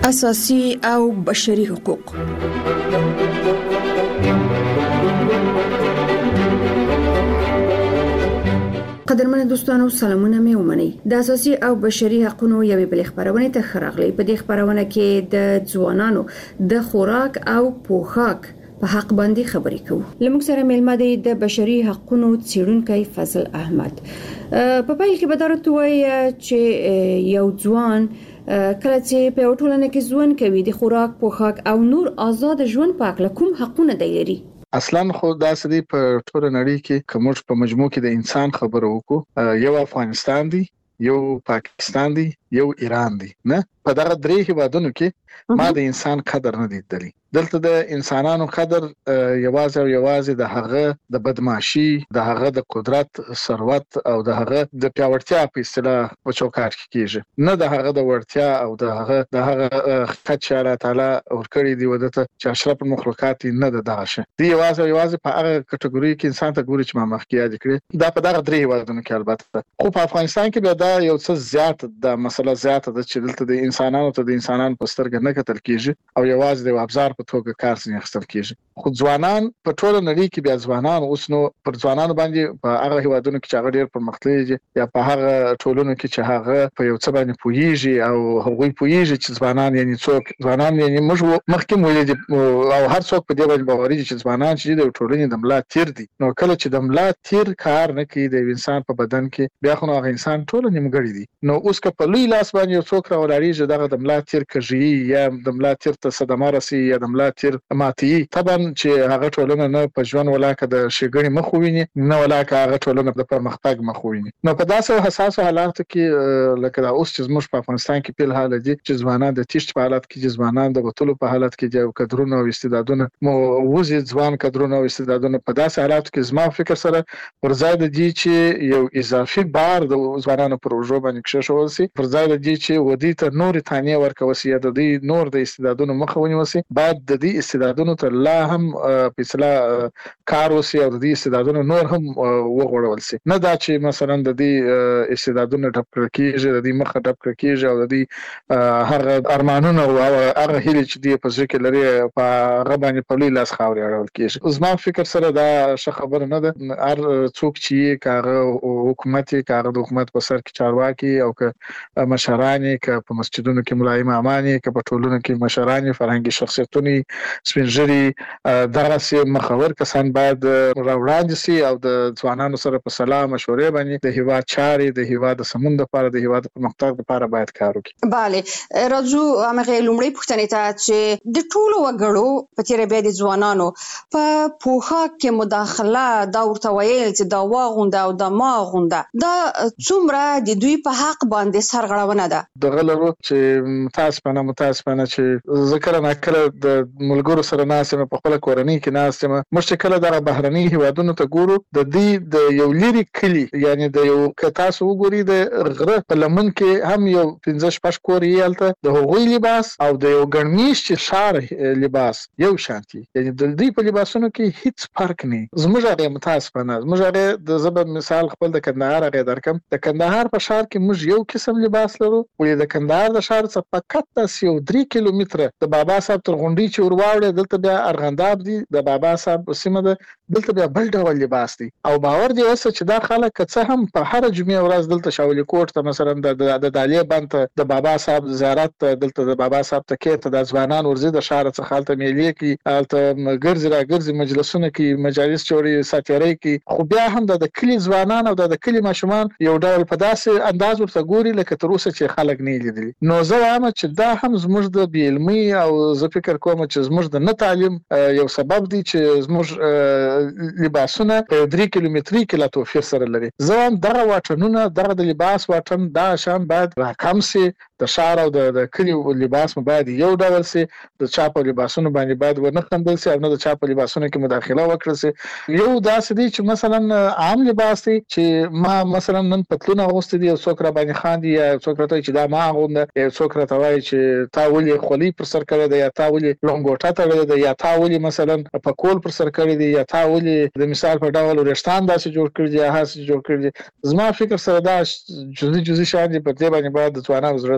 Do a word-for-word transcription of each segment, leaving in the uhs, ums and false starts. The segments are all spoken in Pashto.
اساسي او بشري حقوق. قدرمن دوستانو سلامونه مې ومنئ. د اساسي او بشري حقوقو یوې بلې خبرونه ته خراغلي. په دې خبرونه کې د ځوانانو د خوراک او پوښاک په حق باندې خبرې کوو. لموږ سره ملما دی د بشري حقوقو څیړونکی فضل احمد. په پیل کې به درته وایي چې یو ځوان کله چې په ټولنه کې ژوند کوي د خوراک پوښاک او نور آزاد ژوند په اړه کوم حقونه دی لري؟ اصلا خو داسې دی په ټوله نړۍ کې کومج په مجموع کې د انسان خبرو وکړو، یو افغانستان دی، یو پاکستان دی، یو ایران دی. نه په دغه درې هیوادونو کې ما د انسان قدر نه دیدلی. دلته د انسانانو قدر یوازې او یوازې د هغه د بدمعشي، د هغه د قدرت، ثروت او د هغه د پیاوړتیا په اصطلاح په چوکاټ کې کیږي، نه د هغه د وړتیا او د هغه د هغه خدای الله تعالی ورکړي دی ودته چې اشرف المخلوقات نه د دغه شي دی. یوازې او یوازې په هغه کټګوري کې انسان ته ګوري چې ما مخکې یاد کړی دا په دغه درې هیوادونو کې. البته خو په افغانستان کې به دا یو څه زیات د مسله زیاته ده چې دلته د انسانانو ته د انسانانو په سترګه نه کتل کیږي او یوازې د ابزار په توګه کار څنګه اخیستل کیږي. خو ځوانان په ټوله نړۍ کې بیا ځوانان اوس نو پر ځوانانو باندې په هغه هیوادونو کې چې هغه ډېر پرمختللي دي یا په هغه ټولنو کې چې هغه په یو څه باندې پوهیږي او هغوی پوهیږي چې ځوانان یعنی څوک، ځوانان یعنی موږ مخکې ویل او هر څوک په دې باندې باوري دي چې ځوانان چې د ټولنې د ملا تیر دي. نو کله چې د ملا تیر کار نه کوي د انسان په بدن کې بیا خو هغه انسان ټول نیمګړی دي. نو اوس که په لوی لاس باندې یو څوک راولاړیږي دغه د ملا تیر کږي یا د ملا تیر ته صدمه رسي یا د ملا تیر ماتي، طبعا چې هغه ټولنه نه په ژوند ولاکه د شګړې مخ وویني، نه ولاکه هغه ټولنه د پرمختګ مخ وویني. نو په داسې حساسو حالاتو کې لکه دا اوس چې زموږ په افغانستان کې په حال دي چې ځوانان د تیشت په حالت کې چې ځوانان د بوتلو په حالت کې د کډرونو او استعدادونو مو وزي ځوان کډرونو او استعدادونو په داسې حالاتو کې زما فکر سره ورځای د دې چې یو اضافي بار د ځوانانو پر وجو باندې کښول شي، ورځای د دې چې ودی ته نور تانیه ورکول شي یا د دې نور د استعدادونو مخ ونیول شي، بعد د دې استعدادونو ته لا هم په اصطلاح کار وسی او د دې استعدادونو نور هم وغوړول شي. نه دا چې مثلا د دې استعدادونو ډب کړکیږي، د دې مخه ډب کړکیږي او د دې هغه ارمانونه او هغه هیله چې دی په ځکه لري په هغه باندې په لوی لاس خاوري اړول کیږي. زما فکر سره دا ښه خبره نه ده. هر څوک چې کاغه حکومت کاغه د حکومت په سر کې چارواکي او که مشرانی که په مسجدونو کې ملای امامانی که په ټولنو کې مشرانی فرهنګي شخصیتونه سپینځري دغه سي مخور کسان باید راوړاندې سي او د ځوانانو سره په سلام مشورې باندې د هیواد چارې د هیواد سمون لپاره د هیواد پرمختګ لپاره باید کار وکړي. bale راځو هغه لومړی پوښتنه ته چې د ټولو وګړو په تیر بیا د ځوانانو په پوښاک کې مداخله دا ورته ویل چې دا واغونده او دا ماغونده دا څومره د دوی په حق باندې سرغړونه ده. دغه لرو چې متاسفانه متاسفانه چې ذکر نه کړ د ملګرو سره ناسمه په خپل کورنۍ کې ناسمه مشکله دغه بهرني هیوادونو ته ګورو د دې د یو لری کلی یعنی د یو کتاسو وګوري د غره په لمن کې هم یو پنځه شپږ کور یالته د هغوی لباس او د یو ګرمیش چې شار لباس یو شانتي، یعنی د دې په لباسونو کې هیڅ فرق نه. زموږ هغه متاسفانه زموږ هغه د زبر مثال خپل د کندهار هغه درکم د کندهار په شار کې موږ یو قسم لباس لرو ولې د کندهار د شار څخه فقط تاسو یو درې کیلومتره د بابا صاحب تر غونډې چې ورواړې دلته بیا ارغنداب دی د بابا صاحب سیمه ده دلته بیا بل ډول لباس دی او باور دی اوس چې دا خلک څه هم په هر جمعه ورځ دلته شاولې کوټ ته مثلا د د دالیه بند د بابا صاحب زیارت دلته د بابا صاحب ته کې ته د ځوانان ورزي د شهر څخه حالت میلې کې الته ګرځي را ګرځي مجلسونه کې مجالس چوري ساتيري کې خو بیا هم د کلی ځوانان او د کلی ماشومان یو ډول په داسې انداز ورته ګوري لکه تر اوسه چې خلک نه لیدلي. نو زه وایم چې دا هم زموږ د بیلمي او زه فکر کوم چې زموږ د نه تعلیم یو سبب دی چې زموږ لباسونه په درې کیلومتري کې لا توفیر سره لري. زه هم دغه واټنونه دغه د لباس واټن دا شان باید راکم سي، د شهر او د کلی لباس باید یو ډول سي، د چا په لباسونو باندې باید ونه خندل سي او نه د چا په لباسونو کې مداخله وکړي سي. یو داسې دی چې مثلا عام لباس دی چې ما مثلا نن پتلون اغوستي دی او څوک را باندې خاندي یا څوک راته چې دا ما غونډه یا څوک راته وایي چې تا ولې خولي پر سر کړی دی یا تا ولې لونګوټه تړلې ده یا تا ولې مثلا په کول پر سر کړی دی یا تا ولې د مثال په ډول ورشتان داسې جوړ کړی دی یا هڅه جوړ کړی دی. زما فکر سره دا جزئی جزئی شان دی په دې باندې باید د ځوانانو زړه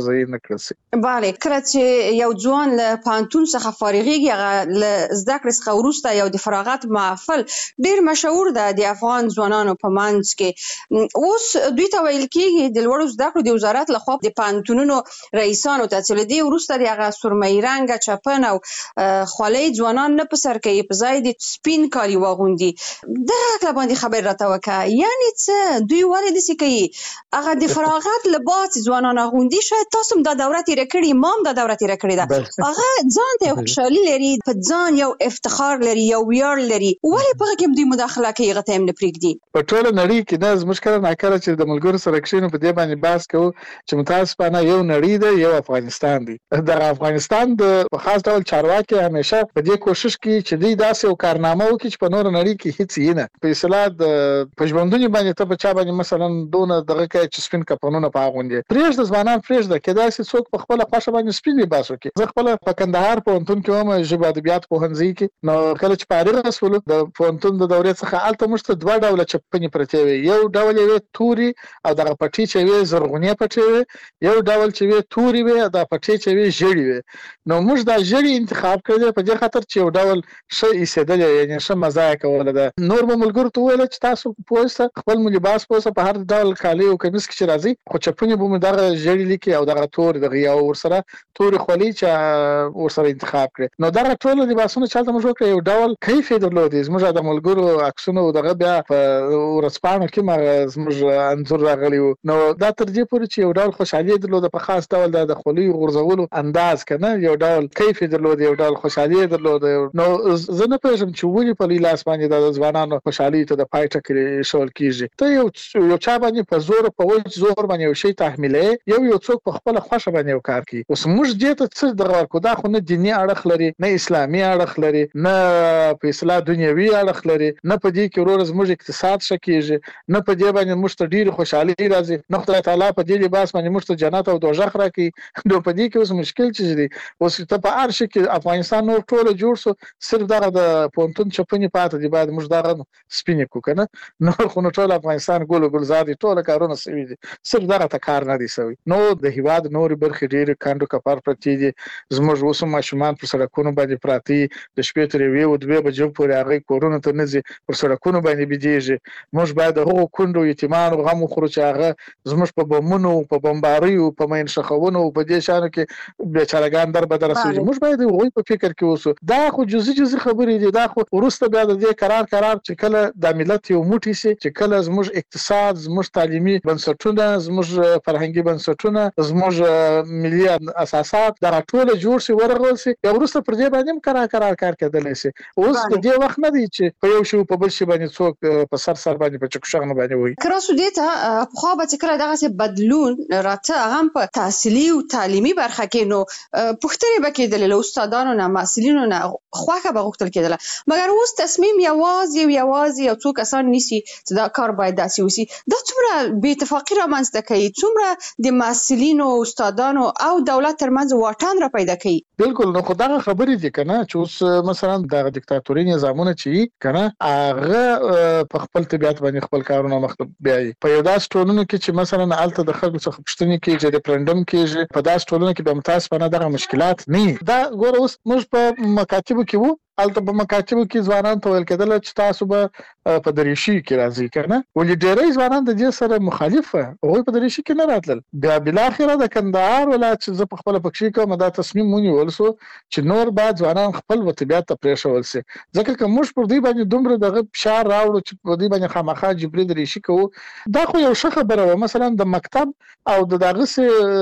ضایع نه کړل شي. bale کله چې یو ځوان له پانتون څخه فارغيږي هغه له زده کړې څخه وروسته یو د فراغت محفل ډیر مشهور ده د افغان ځوانانو په منځ کې. اوس دوی ته ویل کېږي د لوړو زده کړو د وزارت لخوا د پانتونونو رئیسانو ته چې له دې وروسته د هغه سرمایي رنګه چپن او خولۍ ځوانان نه په سر کوي په ځای د سپین کالي واغوندي. دغه هکله باندې خبر راته وکړه، یعنې څه دوی ولې داسې کوي؟ هغه د فراغت لباس ځوانان اغوندي، شاید تاسو هم دا دوره تېره کړې، ما هم دا دوره تېره کړې ده، هغه ځان ته خوشحالي لري، په ځان یو افتخار لري، یو ویاړ لري، ولې په هغه کې دوی مداخله کوي هغه ته هم نه پرېږدي؟ په ټوله نړۍ کې نه زموږ کله ناکله چې د ملګرو سره کښېنو په دې باندې بحث کوو چې متاسفانه یو نړۍ ده یو افغانستان دی. دغه افغانستان د په خاص ډول چارواکي همیشه په دې کوشش کوي چې دوی داسې یو کارنامه وکړي چې په نوره نړۍ کې هیڅ یې نه. په اصطلاح د په ژوندوني باندې ته په چا باندې مثلا دونه دغه کوي چې سپین کفنونه په اغوندي، پرېږده ځوانان پرېږده، کېدای شي څوک په خپله خوښه باندې سپین لباس وکړي. زه خپله په کندهار پوهنتون کې وم، ژبه ادبیات پوهنځي کې. نو کله چې فارغ شولو د پوهنتون د دورې څخه هلته موږ ته دوه ډوله چپنې پرتې وې، یو ډول یې وې تورې او دغه پټۍ چې وې زرغونې پټۍ وې، یو ډول چې وې تورې وې او دا پټۍ چې وې ژېړې وې. نو موږ دا ژېړې انتخاب کړې په دې خاطر چې یو ډول ښه ایسېدلې، یعنې ښه مزه یې کوله ده. نور به ملګرو ته وویل چې تاسو پوه اوسه، خپل مو لباس پوه اوسه، په هر ډول کالي او کمیس کې چې راځي، خو چپنې به مو دغه ژېړې لیکي او دغه تورې دغه یا ورسره تورې خولۍ چې ورسره انتخاب کړې. نو دغه ټول لباسونه چې هلته موږ وکړه یو ډول کیف یې درلودی. زموږ د ملګرو عکسونه او دغه بیا په ورځپاڼو کې هغه زموږ انځور راغلی و. نو دا تر دې پورې چې یو ډول خوشحالي یې درلوده، په خاص ډول د خولۍ غورځولو انداز که نه، یو ډول کیف یې درلوده، یو ډول خوشحالي یې درلوده. نو زه نه پوهېږم چې ولې په لوی لاس باندې د ځوانانو خوشحالۍ ته د پای ټکی ایښول کېږي. ته یو یو چا باندې په زور په وچ زور باندې یو شی تحمیلوې، یو یو څوک په خپله خوښه باندې یو کار کوي. اوس موږ دې ته څه دغه ورکړو؟ دا خو نه دیني اړخ لري، نه اسلامي اړخ لري، نه په اصطلاح دنیوي اړخ لري، نه په دې کې وروره زموږ اقتصاد ښه کېږي، نه په دې باندې موږ ته ډېرې خوشحالي راځي، نه خدای تعالی په دې لباس باندې موږ ته جنت او دوزخ راکوي. نو په دې کې اوس مشکل څه دی؟ اوس ته په هر شي کې افغانستان نور ټوله جوړ شو، صرف دغه د پوهنتون چپنې پاتې دي، باید موږ دغه سپینې کړو که نه، نور خو نو ټول افغانستان ګل و ګلزار دي، ټوله کارونه سوي دي، صرف دغه ته کار نه دی سوی. نو د هېواد نورې برخې ډېرې کنډ و کپر پرتې دي. زموږ اوس هم ماشومان پر سړکونو باندې پراته دي، د شپې تر یوې و دوې بجو پورې هغوی کورونو ته نه ځي، پر سړکونو باندې بېدېږي. موږ باید د هغو کونډو یتیمانو غم وخورو چې هغه زموږ په بمونو، په بمباریو، په مین ښخونو او په دې شیانو کې بیچارهګان در بدره سوي. موږ باید د هغوی په فکر کې اوسو. دا خو جزي جزي خبرې دي، دا خو وروسته بیا د دې قرار قرار چې کله دا ملت یو موټی شي، چې کله زموږ اقتصاد، زموږ تعلیمي بنسټونه، زموږ فرهنګي بنسټونه، زموږ ملي اساسات دغه ټوله جوړ شي، ورغول شي، بیا وروسته پر دې باندې هم قرار قرار کار کېدلی شي. اوس د دې وخت نه دی چې په یو شي په بل شي باندې څوک په سر سر باندې په چکشغنه باندې وایي. که راسو دې ته پخوا به چې کله دغسې بدلون راته هغه هم په تحصیلي او تعلیمي برخه کې، نو پوښتنې به کېدلې له استادانو نه، محصلینو نه، خوښه به غوښتل کېدله. مګر اوس تصمیم یوازې یوازې یو څو کسان نیسي چې دا کار باید داسې وشي. دا څومره بې اتفاقي رامنځته کوي، څومره د محصلینو، استادانو او دولت ترمنځ واټن را پیدا کوي. بالکل. نو خو دغه خبرې دي که نه، چې اوس مثلا دغه دیکتاتوري نظامونه چې وي که نه، هغه په خپل طبیعت باندې خپل کارونه مخ ته بیایي. په یو داسې ټولنو کې چې مثلا هلته د خلکو څخه پوښتنې کېږي، ریفرنډم کېږي، په داسې ټولنو کې به متاسفانه دغه مشکلات نه وي. دا ګوره اوس موږ په مکاتبو کې وو، هلته په مکاتبو کې ځوانانو ته ویل کېدله چې تاسو به په دریشي کې راځئ که نه، ولې ډېری ځوانان د دې سره مخالف وه، هغوی په دریشي کې نه راتلل. بیا بالاخره د کندهار ولایت چې زه په خپله پکښې کوم، دا تصمیم ونیول شو چې نور باید ځوانان خپل و طبیعت ته پرېښول شي، ځکه که موږ پر دوی باندې دومره دغه فشار راوړو چې په دوی باندې خامخا جبري دریشي کوو، دا خو یو ښه خبره وه. مثلا د مکتب او د دغسې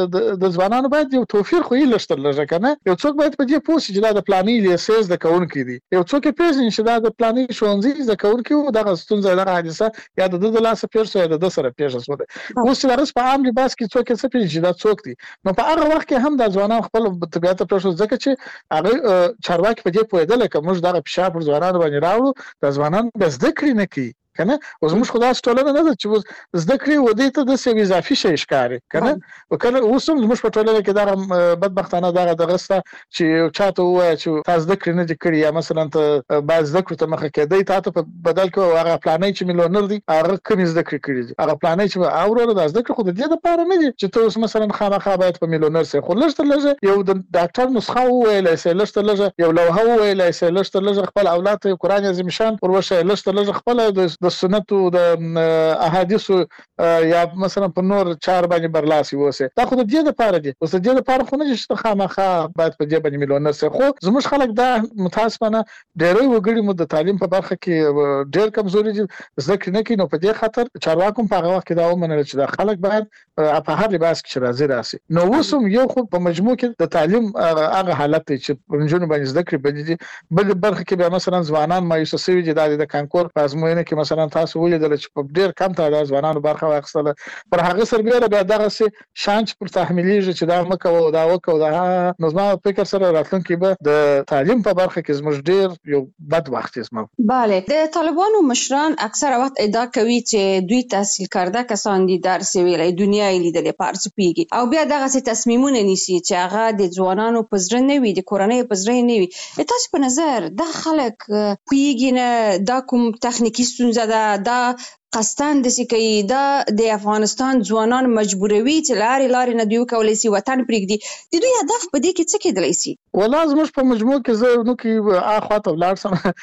د ځوانانو باید یو توفیر خو یې لږ تر لږه که نه، یو څوک باید په دې پوه شي چې دا د فلاني لیسې زده کوونکی دی، یو څوک یې پېژني چې دا د فلاني ښوونځي زده کوونکی و، دغه ستونزه، دغه حادثه یا د ده د لاسه پېښ شوه یا د ده سره پېښه شوه. اوس چې دغسې په عام لباس کې څوک یې څه پېژني چې دا څوک دی، نو په هغه وخت کې هم دا ځوانان خپل طبیعت ته پرېښول، ځکه چې هغوی چارواکي په دې پوهېدله که موږ دغه فشار پر ځوانانو باندې راوړو، دا ځوانان به زده کړې نه کوي. کنه. اوس موږ خدای ټولنه نه ده چې زده کړې ودی ته د څه اضافي شي ښکاری کنه. وکړه اوس موږ په ټولنه کې دا بدبختانه دا دغسته چې چاته وای چې تاسو زده کړې نه دي کړې، یا مثلا ته باز زده کړې ته مخه کېدی ته په بدل کې هغه پلانې چې مليونر دي هغه کمی زده کړې کړې دي، هغه پلانې چې اورره د زده کړې خو د دې لپاره نه دي چې ته اوس مثلا خامخا باید په مليونر سي، خو لږ تر لږه یو د ډاکټر نسخه وویلای سي، لږ تر لږه یو لوحه وویلای سي، لږ تر لږه خپل اولاد ته قرآن عظیم شان وروښه، لږ تر لږه خپل د سنتو د احادیثو یا مثلا په نور چار باندې برلاسي ووسه. دا خو د دې لپاره دي، اوس د دې لپاره خو نه چې خامخا باید په دې باندې مليونر سي. خو زموږ خلک دا متاسفانه ډېری وګړي مو د تعلیم په برخه کې ډېر کمزوري دي، زده کړې نه کوي. نو په دې خاطر چارواکو په هغه وخت کې دا ومنل چې د خلک باید په هر لباس کې راځي راسي. نو وسوم یو خو په مجموع کې د تعلیم هغه حالت چې پرنجونو باندې زده کړې باندې بل برخه کې به مثلا ځوانان مایوسه شوي دي د کانکور په ازموینه کې مثلا تاسو ولیدل چې په ډېر کم تعداد ځوانانو برخه واخیستله، پر هغه سربېره بیا دغه سي شانچ پر تحمیلیږي چې دا مکو دا وکاو دا. نو زما فکر سره راتلونکي به د تعلیم په برخه کې زموږ ډېر یو بد وخت اسمه. بله، د طالبانو مشران اکثره وخت ادعا کوي چې دوی تحصیل کرده کسان دي، درس ویلي، دنیا یې لیدلې، پارس پیږي، او بیا دغه سي تصمیمونه نیسي چې هغه د ځوانانو په زړه نه وي، د کورنۍ په زړه نه وي. تاسو په نظر دا خلک پیږي نه، دا کوم تخنیکی ستونزه ده، دا قصدن د سکی دا د افغانستان ځوانان مجبوروي چې لاري لاري نه دیو کولای شي وطن پرېږدي، د دوی هدف په دې کې څه کېدلی شي؟ والله زموږ په مجموع کې زه نو کې اخوا ته ولاړ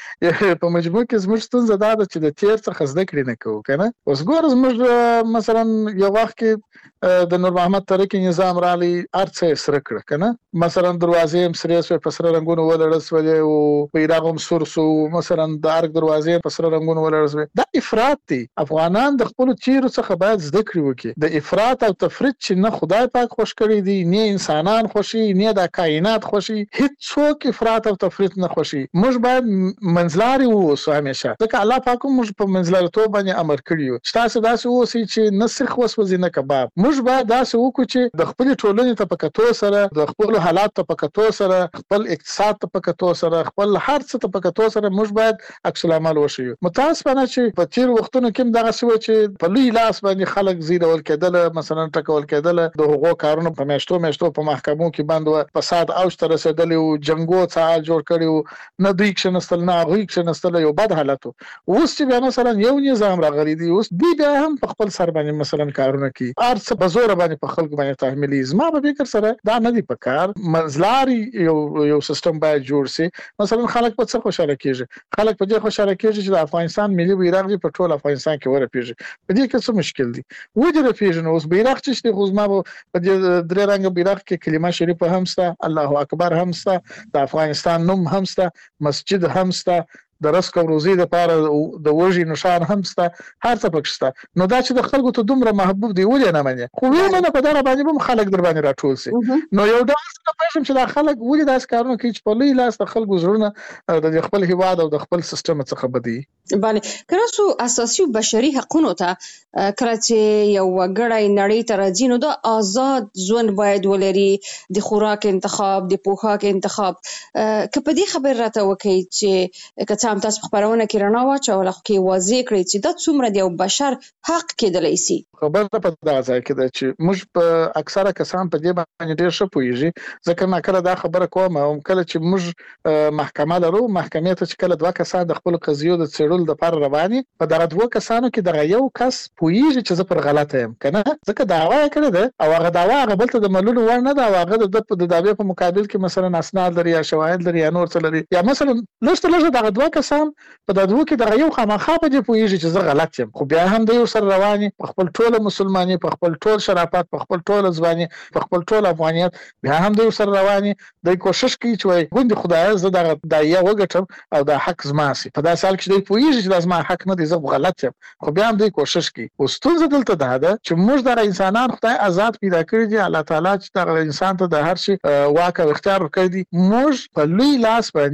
سم په مجموع کې زموږ ستونزه دا ده چې د تیر څخه زده کړې نه کوو کنه. اوس ګور زموږ مثلا یو وخت کې د نور محمد ترکی نظام رالی ارڅه سره کړ کنه، مثلا دروازې هم سره سره په سره رنگونو ولړل سولې او پیراغم سورسو، مثلا د ارګ دروازې په سره رنگونو ولړل سولې. دا افراط دی. افغانان د خپل چیرو څخه باید زده کړې وکړي. د افراط او تفریط چې نه خدای پاک خوش کړی دی، نه انسانان خوشي، نه د کائنات خوشي، هیڅ څوک افراط او تفریط نه خوشي. موږ باید منځلاري ووسو همیشه، ځکه الله پاک موږ په منځلاریتوب باندې امر کړی و چې تاسو داسې اوسئ چې نه سرخ وسوځي نه کباب. موږ باید داسې وکړو چې د خپل ټولنې ته په کتو سره، د خپل حالات ته په کتو سره، خپل اقتصاد ته په کتو سره، خپل هر څه ته په کتو سره موږ باید عکس العمل وشو. متاسفانه چې په تیر وختونو کې دغه څه و چې په لوی لاس باندې خلک زیرول کېدل، مثلا ټکول کېدل، د حقوقو کارونه په میاشتو میاشتو په محکمو کې باندې فساد اوج ته رسیدلی او جنگو څه جوړ کړي، نه دوی کښنستل نه هغوی کښنستل، یو بد حالت. اوس چې بیا مثلا یو نظام راغلی دی، اوس دوی بیا هم په خپل سر باندې مثلا کارونه کوي، هر څه په زور باندې په خلکو باندې تحمیلي. زما په فکر سره دا نه دی پکار. منځلاري یو یو سیستم باید جوړ شي. مثلا خلک په څه خوشاله کیږي؟ خلک په دې خوشاله کیږي چې د افغانستان ملي بیرغ په ټول افغانستان کې ورپیږي. په دې کې څه مشکل دی؟ وجه رپیږي. اوس بیرغ چې خو زما په دې درې رنګ بیرغ کې کلمه شریفه هم سته، الله اکبر هم سته، د افغانستان نوم هم سته، مسجد هم سته، د رزق او روزي لپاره د وږي نشان هم سته، هر څه پکې سته. نو دا چې د خلکو ته دومره محبوب دی ولې نه مني؟ خو ویل نه په دغه باندې هم خلک در باندې راټول سي. نو یو ډول څه پېښم چې دا خلک ولې داس کارونه کوي چې په لوی لاس د خلکو زړونه د خپل هیواد او د خپل سیستم څخه بدی. باندې کړهسو اساسي بشري حقوقو ته کله چې یو وګړی نړۍ ته راځي نو د آزاد ژوند باید ولري، د خوراک انتخاب، د پوښاک انتخاب. که په دې خبر راته وکړي چې که هم تاسو خبرونه کې رڼا واچوله خو کې واضح کړئ چې دا څومره د یو بشر حق کېدلی شي. خبره په دغه ځای کې ده چې موږ په اکثره کسان په دې باندې ډېر ښه پوهېږي، ځکه ما کله دا خبره کوم او کله چې موږ محکمه لرو، محکمې ته چې کله دوه کسان د خپل قضیو د څېړلو لپاره رواني، په دغه دوه کسانو کې دغه یو کس پوهېږي چې زه پر غلطه یم که نه، ځکه دعوا یې کړې ده او هغه دعوا هغه بل ته د منلو وړ نه ده او هغه د د دعوې په مقابل کې مثلا اسناد لري یا شواهد لري یا نور څه لري، یا مثلا لږ تر لږه دغه دوه کسان په دغه کې دغه یو خامخا په دې پوهېږي چې زه غلط یم، خو بیا هم د یو سره رواني په خپل ټوله مسلمانۍ، په خپل ټول شرافت، په خپل ټول ځواني، په خپل ټول افغانیت، بیا هم د یو سره رواني د کوشش کوي چې وایي ګوندې خدای زه دغه دایه وګټم او دا حق زما سي. په داسې حال کې چې دوی پوهېږي چې دا زما حق نه دی، زه غلط یم، خو بیا هم دوی کوشش کوي. اوس ستونزه دلته دا ده چې موږ دغه انسانان خدای آزاد پیدا کړي دي، الله تعالی چې دغه انسان ته د هر شي واک او اختیار ورکړی دی، موږ په لوی لاس باندې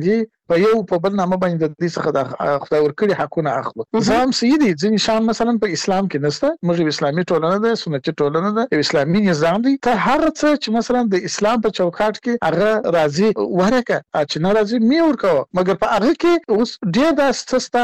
په یو په بل نامه باندې د دې څخه د خدای ورکړي حقونه اخلو. زم سیدی ځینې شان مثلا په اسلام کې نشته، موږ اسلامي ټولنه ده، سنتي ټولنه ده، اسلامي نظام دی. ته هر څه چې مثلا د اسلام په چوکاټ کې هغه راځي ورکه چې نه راځي می ورکو، مګر په هغه کې اوس ډیر د سستا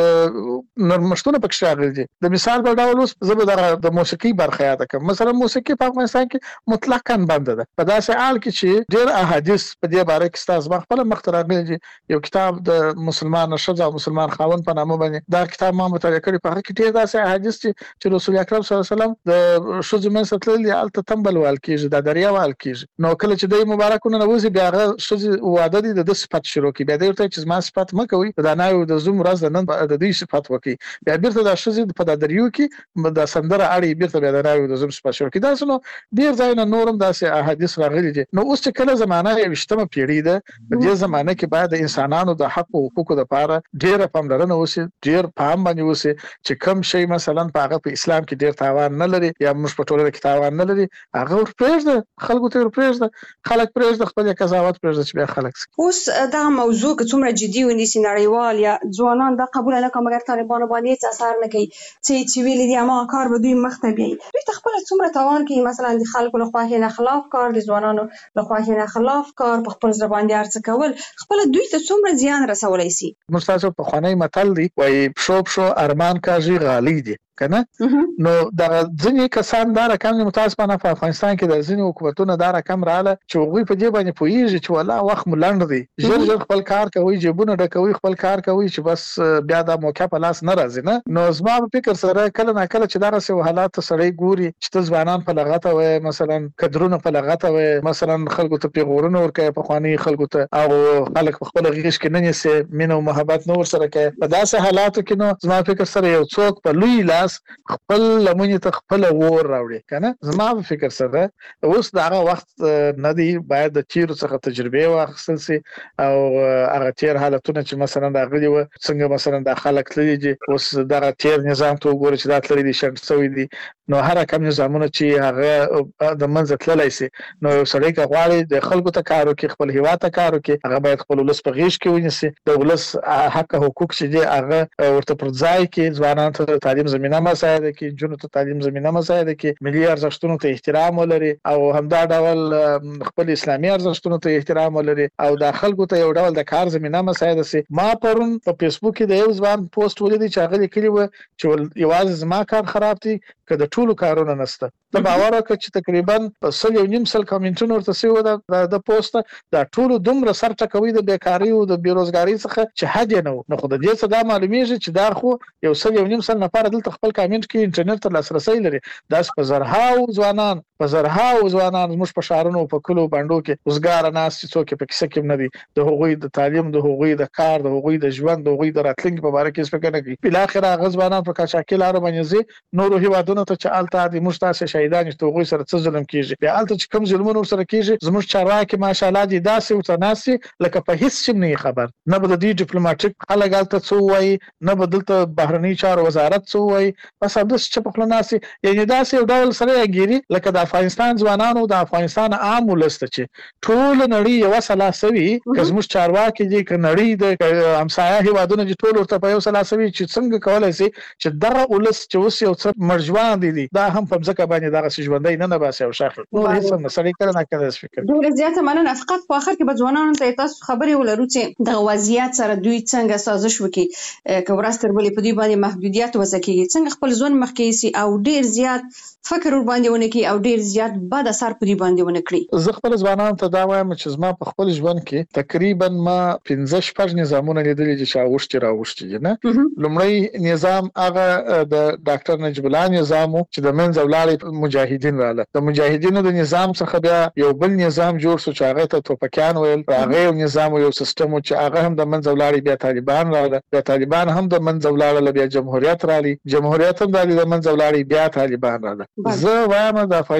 چې نرمښتونه پکې راغلي دي. د مثال په ډول اوس زه د موسیقي برخه یاد کوم. مثلا موسیقي په افغانستان کې مطلقاً بند ده. په داسې حال کې چې ډیر احادیث په دې باره کې ستاسو ما خپل مخ ته راغلي دي. یو کتاب د مسلمان ښځه او مسلمان خاوند په نامه باندې دا کتاب ما مطالعه کړی. په هغه کې ډیر داسې احادیث چې رسول اکرم صلی الله علیه وسلم د ښځو منځ ته تللي هلته تمبل وال کېږي، د دریا وال کېږي. نو کله چې د مبارکونه نوځي بیا هغه ښځې واده دي د صفت شروع کوي، بیا ورته چې زما صفت مه کوئ، دا نایو د زوم ورځ د نن د دې صفت وکړي، بیا بیرته د ښځې په دریو کې د سندره اړې بیرته بیا د نایو د زوم صفت شروع کوي. دا څنو ډیر ځای نه نورم داسې احادیث راغلي دي. نو اوس چې کله زمانه یوشتمه پیړۍ ده، په دې زمانه کې باید د انسانانو د حق او حقوقو لپاره ډیره پاملرنه وشي، ډیر پام باندې وشي چې کوم شی مثلا په هغه په اسلام کې ډیر تاوان نه لري یا موږ په ټولنه کې تاوان نه لري، هغه ورپرېږده، خلکو ته ورپرېږده، خلک پرېږده، خپل قضاوت پرېږده چې بیا خلک سي. اوس دا موضوع که څومره جدي ونیسي نړیوال یا ځوانان دا قبول نه کوي، مګر طالبانو باندې هیڅ اثر نه کوي چې چې ویلي دي اما کار به دوی مخ ته بیایي. دوی ته خپل څومره تاوان کوي، مثلا د خلکو له خوا نه خلاف کار، د ځوانانو له خوا نه خلاف کار، په خپل ځبان دي ارڅ کول، خپل دوی ته څومره زیان رسولای شي. مستاسو په خوانی متل دی وای پښو پښو ارمان کاږي غالي دي کنه. نو دا ځینې کسان دا رقم متاسفانه په افغانستان کې د ځینې حکومتونو دا رقم رااله چې هغوی په دې باندې پوهیږي چې والله وخت ملند دی، ژر ژر خپل کار کوي، جیبونه ډکوي، خپل کار کوي چې بس بیا دا موقع په لاس نه راځي. نه نو زما په فکر سره کله نه کله چې دا راسي حالات سړی ګوري چې ځوانان په لغته وي، مثلا کډرونه په لغته وي، مثلا خلکو ته پیغورونه ورکوي، په خواني خلکو ته او خلک په خپل غیش کې نه نيسي، مینه او محبت نور سره کوي. په داسې حالاتو کې نو زما فکر سره یو څوک په لوی لاس خپل لمنې ته خپل ور راوړي کنه. زما په فکر سره اوس دا وخت نه دی، باید د تیر څخه تجربه واخیستل شي او هغه تیر حالتونه چې مثلا دا غلي و څنګه مثلا د خلک تللی دي، اوس دا تیر نظام ته وګورئ چې دا تللی دي شنډ سوی دي. نو هر کوم نظامونه چې هغه د منځ تللی شي، نو سړی که غواړي د خلکو ته کار وکړي، خپل هیواد ته کار وکړي، هغه باید خپل ولس په غیږ کې ونیسي، د ولس حق او حقوق چې دي هغه ورته پر ځای کې، ځوانانو ته تعلیم زمينه مساعده کړي، جنونو ته تعلیم زمينه مساعده کړي، ملي ارزښتونو ته احترام ولري او همدا ډول خپل اسلامي ارزښتونو ته احترام ولري او د خلکو ته یو ډول د کار زمينه مساعده سي. ما پرون په فیسبوک کې د یو ځوان پوسټ ولیدی چې هغه لیکلی و چې یوازې زما کار خراب دي که د ټولو کارونه نشته. د باور وکړه چې تقریبا په سل یو نیم سل کمنټونه ورته سوي د د پوسټ دا ټولو دومره سر ټکوي د بیکاری او د بیروزګاری څخه چې حد نه و. نو خو د دې څه دا معلومیږي چې دا خو یو سل یو نیم سل نفر دلته خپل کمنټ کې انټرنیټ ته لاسرسي لري. داس په زرهاو ځوانان په زرهاو ځوانان زموږ په شهرونو په کلو باندې کې وزګار ناس چې څوک په کیسه کې نه دي، د هغوی د تعلیم، د هغوی د کار، د هغوی د ژوند، د هغوی د راتلونکي په اړه کې څه نه کوي. بل اخر هغه ځوانان په کاچاکي لار باندې زی نور هیوادونو ته چې الته د مشتاسه شهیدان چې هغوی سره څه ظلم کیږي، بیا الته چې کوم ظلمونه سره کیږي زموږ چارواکي ماشاءالله دي داسې او تناسي لکه په هیڅ شي نه خبر، نه به د دې ډیپلوماټیک خلک الته څه وایي، نه به دلته بهرنی چارو وزارت څه وایي، بس هم د چې په خلناسي یعنی داسې یو ډول سره یګيري لکه د افغانستان ځوانانو د افغانستان عام ولست چې ټول نړۍ یو سلاسوي کزموږ چارواکي دي ک نړۍ د همسایه هیوادونو دي ټول ورته په یو سلاسوي چې څنګه کولای شي چې دغه ولست چې اوس یو څه مرجوان دي دا هم په ځکه باندې دغه ژوندۍ نه نه باسي او شاخ نور هیڅ مسلې کړه نه کړه فکر ډېر زیاته مننه. فقط په اخر کې به ځوانانو ته تاسو خبرې ولرو چې د وضعیت سره دوی څنګه سازش وکړي، که ورستر بلې په دوی باندې محدودیت وسکیږي، څنګه خپل ځون مخکې سي او ډېر زیات فکر ور باندې ونه کی او ډیر زیات بد اثر په دې باندې ونه کړی. زه خپل ځوانانو ته دا وایم چې زما په خپل ژوند کې تقریبا ما پنځه شپږ نظامونه لیدلي چې راوښتي راوښتي دي. نه لومړی نظام هغه د ډاکټر نجیب الله نظام چې د منځ ولاړې مجاهدین رااله، د مجاهدینو د نظام څخه بیا یو بل نظام جوړ شو چې هغه ته توپکیان ویل، هغه یو نظام یو سیستم چې هغه هم د منځ ولاړې بیا طالبان رااله، بیا طالبان هم د منځ ولاړه بیا جمهوریت رااله، جمهوریت هم د منځ ولاړې بیا طالبان رااله. زه وایم د افغانستان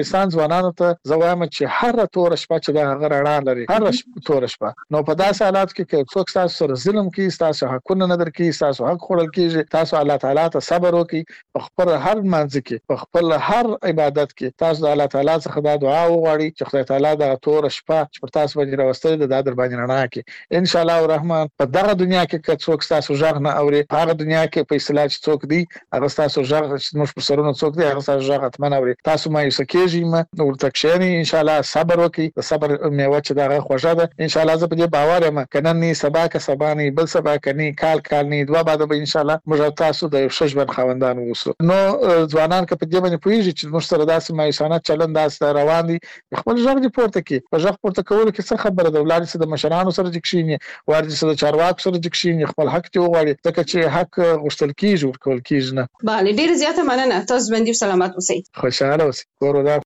افغانستان ځوانانو ته زوایم چې هر تور شپه چې د هغه رڼا لري هر تور شپه نو په داسې حالات کې چې څوک تاسو سره ظلم کوي تاسو حقونه نه درکې تاسو حق خورل کیږي تاسو الله تعالی ته صبر وکړئ په خپل هر منځ کې په خپل هر عبادت کې تاسو د الله تعالی څخه دا دعا وغواړئ چې خدای تعالی د تور شپه چې پر تاسو باندې راوستل د در باندې رڼا کې ان شاء الله الرحمن په دغه دنیا کې که څوک تاسو ژغ نه اوري هغه دنیا کې په اصطلاح چې څوک دی هغه تاسو ژغ چې موږ پر سرونو څوک دی هغه تاسو ژغ اتمن اوري تاسو ما یې سکیږي نو ورته کښینی ان شاء الله صبر وکړئ د صبر میوه چې دغه خوږه ده ان شاء الله زه په دې باور یم کنه نه سبا که سبا نه بل سبا کني کال کال نه دوه بعد به ان شاء الله موږ تاسو د شجبن خوندان ووسو نو ځوانان که په دې باندې پوهیږي چې موږ سره داسې مایسانه چلند داسې روان دي خپل ژغ دی پورته کې په ژغ پورته کول کې څه خبره ده ولادي سره د مشرانو سره دښینی ورته سره چارواکو سره دښینی خپل حق ته وغواړي ځکه چې حق غوښتل کیږي ورکول کیږي نه بله ډیر زیاته مننه تاسو باندې سلامات اوسئ خوشاله اوسئ کورونه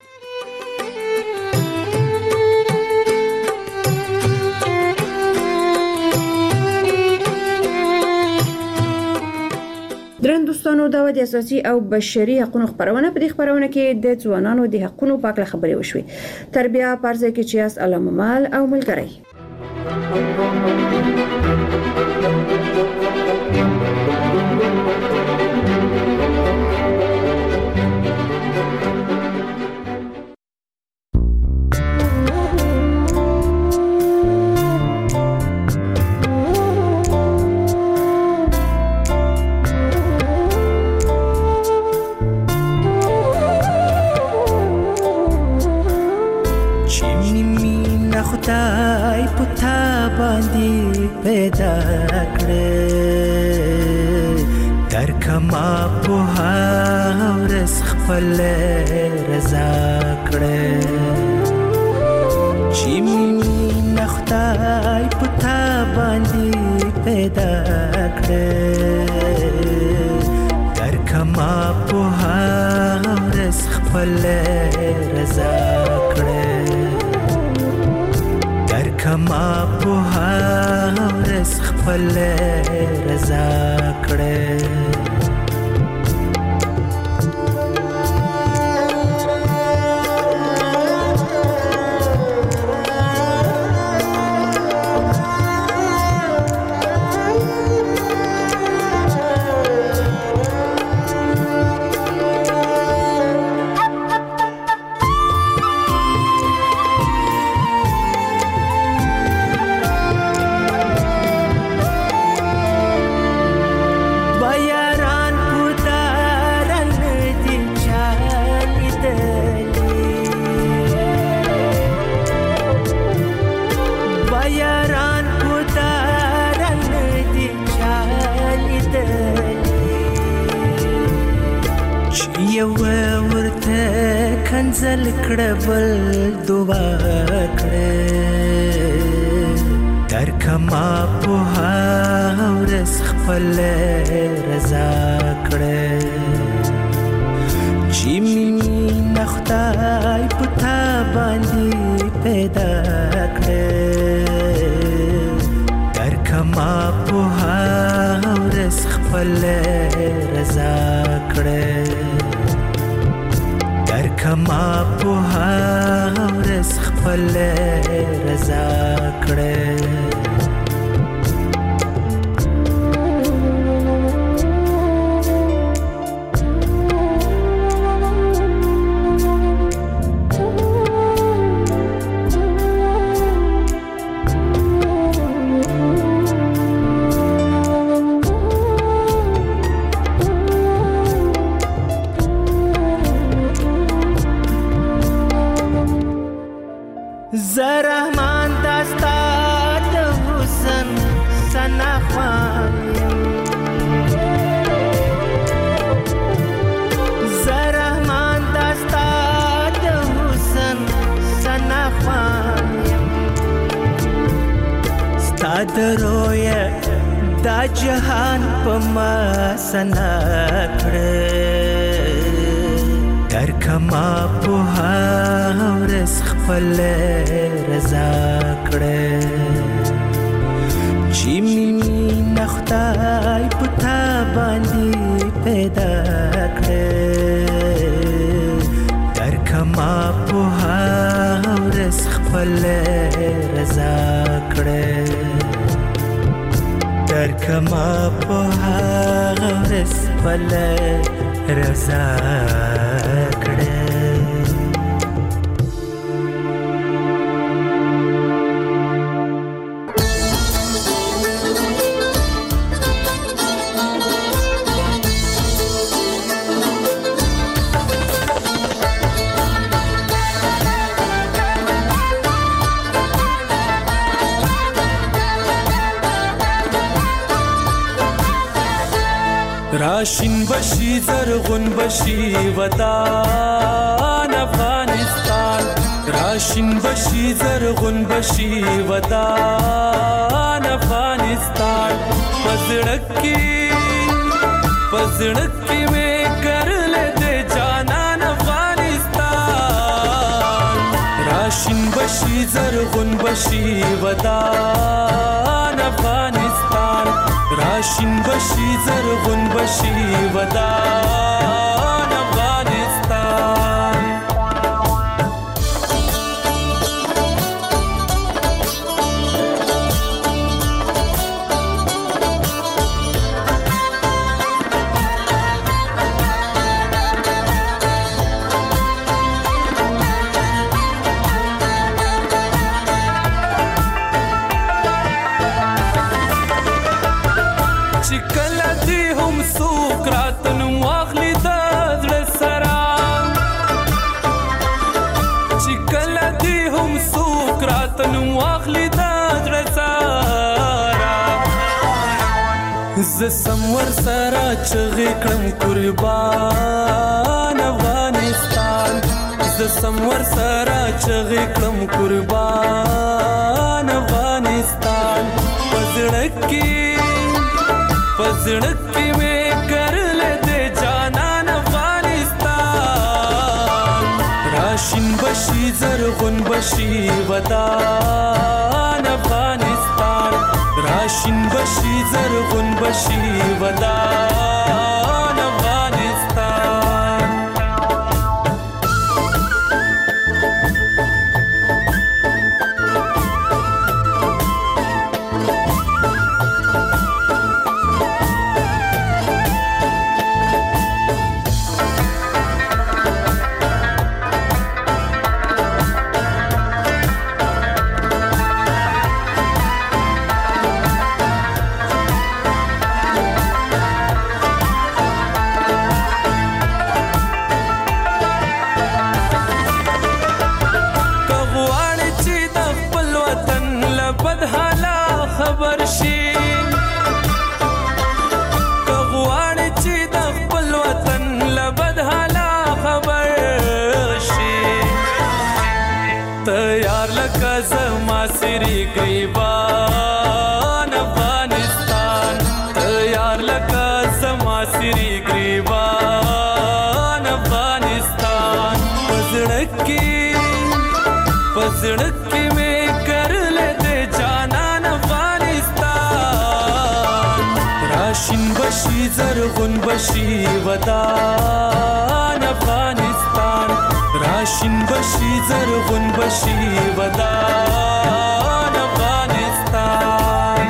درن دوستانو دا د اساسي او بشري حقوقو خبرونه په دې خبرونه کې د ځوانانو د حقوقو په اړه خبرې وشوي تربیه پارځه کې چې اس علامه مال او ملګری خدای پتا باندې پیدا کړې در کما په ورس خپل رضا کړې چې مين خدای پتا باندې پیدا کړې در کما په ورس خپل رضا کړې کما په ورس خپل رضا کړې کنزل کړبل دعا کړې در کما په ورس خپل رضا کړې چې مين خدای پتا باندې پیدا کړې در کما په ورس خپل رضا کړې کما په ورس خپل رضا کړې زرحمان داستا د حسن سنا خوان زرحمان داستا د حسن سنا خوان ستاد رویا دا جهان پما سنا کړ در کما په ورس خپل رضا کړې چې مين خدای پتا باندې پیدا کړې در کما خپل رضا کړه در کما په هغه ورځ خپل رضا کړه راشن بشي زرغون بشي وطن افغانستان راشن بشي زرغون بشي وطن افغانستان پزړکی پزړکی میں کرل دے جانان افغانستان راشن بشي زرغون بشي وطن افغانستان راشن بشي زرغون بشي ودان افغانستان ز سمور سره چغې کړم قربان افغانستان ز سمور سره چغې کړم قربان افغانستان پزړکی پزړکی مې کرل دے جانان افغانستان راشن بشي زرغون بشي ودان افغانستان راشن بشي زرغون بشي ودان افغانستان سری گریبان افغانستان تیار لکا زما سری گریبان افغانستان پزړکی پزړکی میں کرل دے جانان افغانستان راشن بشي زرغون بشي ودان افغانستان راشن بشي زرغون بشي ودان افغانستان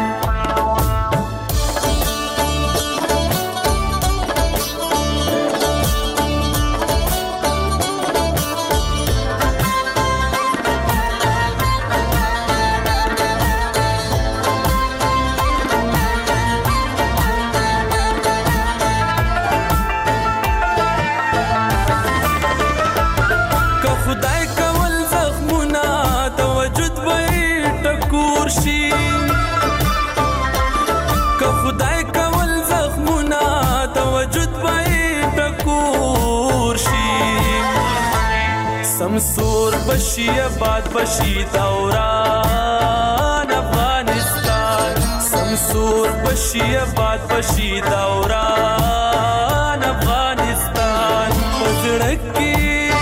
سمسور بشي آباد بشي دوران افغانستان سمسور بشي آباد بشي دوران افغانستان پزړکی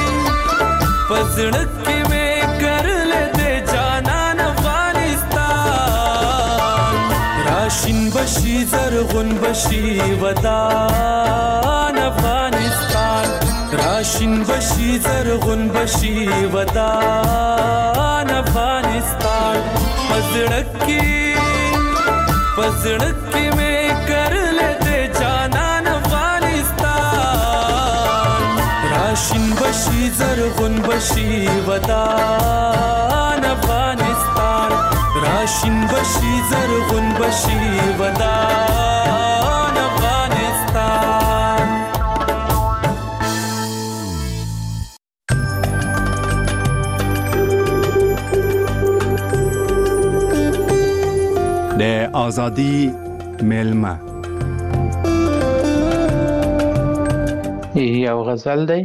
پزړکی میں کرل دے جانان افغانستان راشن بشي زرغون بشي ودان افغانستان راشن بشي زرغون بشي ودان افغانستان पजड़की पजड़की में कर लेते जानान अफगानिस्तान राशिन बशी जरगुन बशी वदान अफगानिस्तान राशिन बशी जरगुन बशी वदान अफगानिस्तान د آزادی میلمه یو غزل دی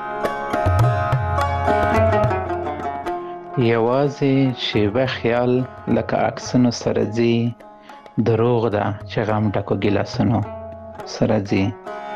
یوازې شیبه خیال لکه عکسونو سره ځي دروغ ده چې غم ډکو ګیلاسونو سره ځي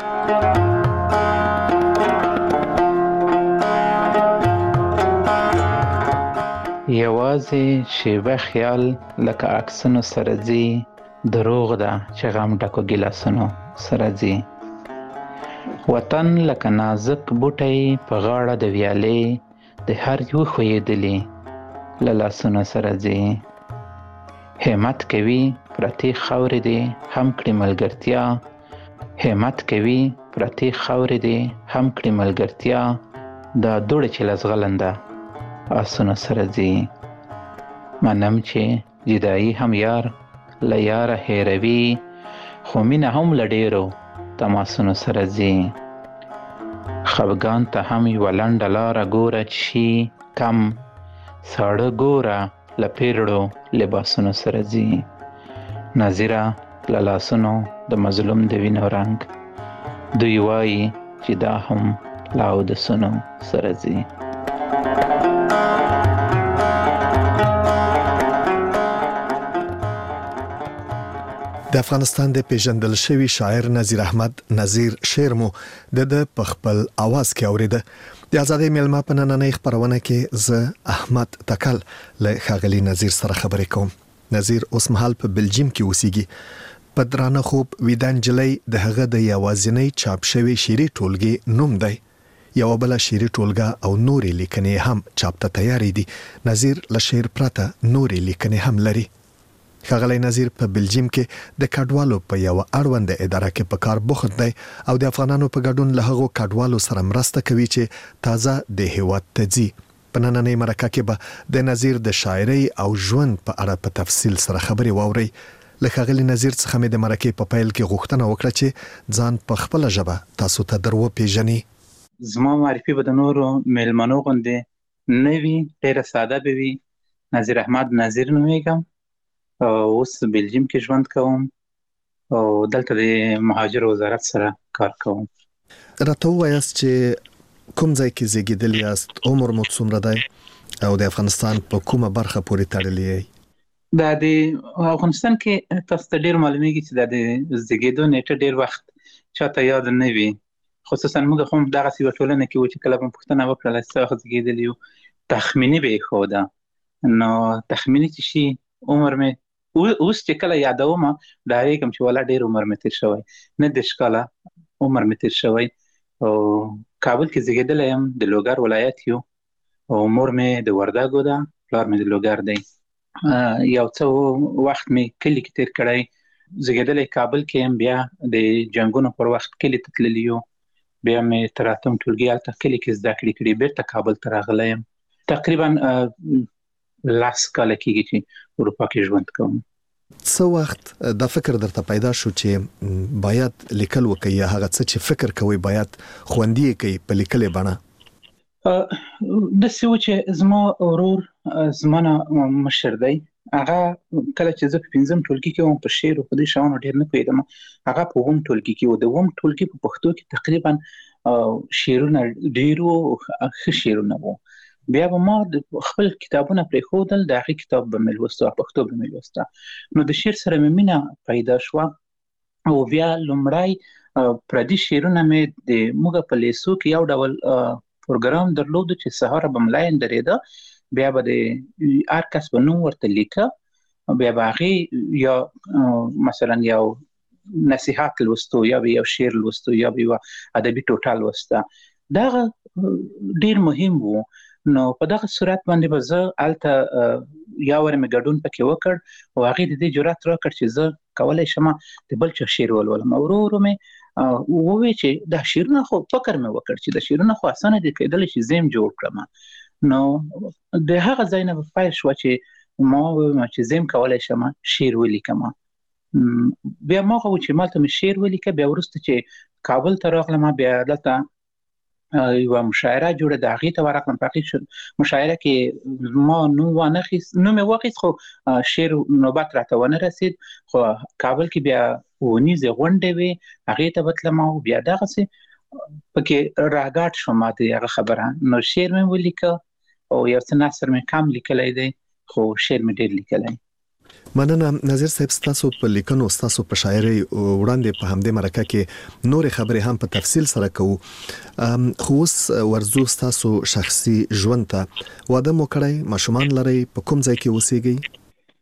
یوازې شیبه خیال لکه عکسونو سره ځي دروغ ده چې غم ډکو ګیلاسونو سره ځي وطن لکه نازک بوټی په غاړه د ویالې د هر یو ښویېدلي له لاسونو سره ځي همت کوي پرتې خاورې دې هم کړي ملګرتیا همت کوي پرتې خاورې دې هم کړي ملګرتیا دا دوړې چې له زغلنده آسونو سره ځي منم چې جدایي هم یار له یاره هېروي خو مینه هم له ډېرو تماسونو سره ځي خفګان ته هم یوه لنډه لاره ګوره چې شي کم ساړه ګوره له پیرړو لباسونو سره ځي نظیره له لاسونو د مظلوم د وینو رنګ دوی وایي چې دا هم له اودسونو سره ځي د افغانستان د پیژندل شوی شاعر نظیر احمد نظیر شعر مو د په خپل आवाज کې اوریده د آزادۍ میلمه په نننۍ خبرونه کې زه احمد تکل له خاغلی نظیر سره خبرې کوم نظیر اوس مهال په بلجیم کې اوسېږي په درانه خوب ویدان جلی د هغه د یوازینی چاپ شوی شعري ټولګي نوم دی یو بل شعري ټولګه او نورې لیکنې هم چاپ ته تیارې دي نظیر له شعر پرته نورې لیکنې هم لري خاغلی نظیر په بلجیم کې د کډوالو په یو اړوند اداره کې په کار بوخت دی او د افغانانو په ګډون له هغو کډوالو سره مرسته کوي چې تازه د هیواد ته ځي په نننۍ مرکه کې به د نظیر د شاعرۍ او ژوند په اړه په تفصیل سره خبرې واورئ له خاغلی نظیر څخه مې د مرکې په پیل کې غوښتنه وکړه چې ځان په خپل ژبه تاسو ته درو پیژني زما معرفي به د نورو میلمنو غوندې نه وي ډېره ساده به وي نظیر احمد نظیر نومیږم اوس بلجیم کې ژوند کوم او دلته د مهاجر وزارت سره کار کوم راته وایاست چې کوم ځای کې زیږیدلی یاست عمر مو څومره دی او د افغانستان په کومه برخه پورې تړلی یې دا د افغانستان کې تاسو ته ډېر معلومیږي چې دا د زیږېدو نیټه ډېر وخت چاته یاد نه وي خصوصا موږ هم دغسې یوه ټولنه کې وو چې کله به پوښتنه وکړله څه وخت زیږېدلي یو تخمیني به یې ښوده نو تخمیني چې شي عمر مې اوس چې کله یادوم ډارېږم چې والا ډېر عمر مې تېر شوی نه دېرش کاله عمر مې تېر شوی او کابل کې زیږېدلی یم د لوګر ولایت یو او مور مې د وردګو ده پلار مې د لوګر دی یو څه وخت مې کلي کې تېر کړی زیږېدلی کابل کې یم بیا د جنګونو پر وخت کلي ته تللی یو بیا مې تر اتم ټولګي هلته کلي کې زده کړې کړي بېرته کابل ته راغلی یم تقریبا لاس کاله کېږي چې اروپا کې ژوند کوم څه وخت دا فکر درته پیدا شو چې باید لیکل وکړي یا هغه څه چې فکر کوي باید خوندي کوي په لیکلې بڼه داسې و چې زما ورور زما نه مشر دی هغه کله چې زه په پنځم ټولګي کې وم په شعر او په دې شیانو ډېر نه پوهېدم هغه په اووم ټولګي کې و د اووم ټولګي په پښتو کې تقریبا شعرونه ډېر وو ښه شعرونه وو بیا به ما خپل کتابونه پرېښودل د هغې کتاب به مې لوسته پښتو به مې لوسته نو د شعر سره مې مینه پیدا شوه او بیا لومړی پردي شعرونه مې د موږ په لیسو کې یو ډول پروګرام درلودو چې سهار به ملاین درېده بیا به د هر کس به نوم ورته لیکه بیا به هغې یا مثلا یو نصیحت لوستو یا به یو شعر لوستو یا به یوه ادبي ټوټه لوسته دغه ډېر مهم و نو په دغه صورت باندې به زه هلته یا ور مې ګډون پکې وکړ او هغه د دې جرأت راکړ چې زه کولای شم د بل چا شعر ولولم. ورو ورو مې ووی چې دا شعرونه خو فکر مې وکړ چې دا شعرونه خو اسانه دي کېدل چې زم جوړ کړم. نو د هغه ځای نه پیل شو چې ما وایم چې زم کولای شم شعر ولیکم. بیا ما خو چې مالته مې شعر ولیکه، بیا ورسته چې کابل ته راغلم، بیا دلته یو مشاعره جوړه د هغې ته ورغلم. په هغې مشاعره کې ما نوم وانه خیست نوم یې واخیست خو شعر نوبت راته ونه رسید. خو کابل کې بیا ونیزې غونډې وې، هغې ته بتلم او بیا دغسې پکې راګاډ شوم ما د هغه خبره. نو شعر مې ولیکه او یو څه نثر مې کم لیکلی دی، خو شعر مې ډېر لیکلی. مننه نظیر صاحب، ستاسو په لیکنو ستاسو په شاعرۍ وړاندې په همدې مرکه کې نور خبرې هم په تفصیل سره کوو. خو اوس ورزو ستاسو شخصي ژوند ته. واده مو کړی، ماشومان لرئ، په کوم ځای کې اوسېږئ؟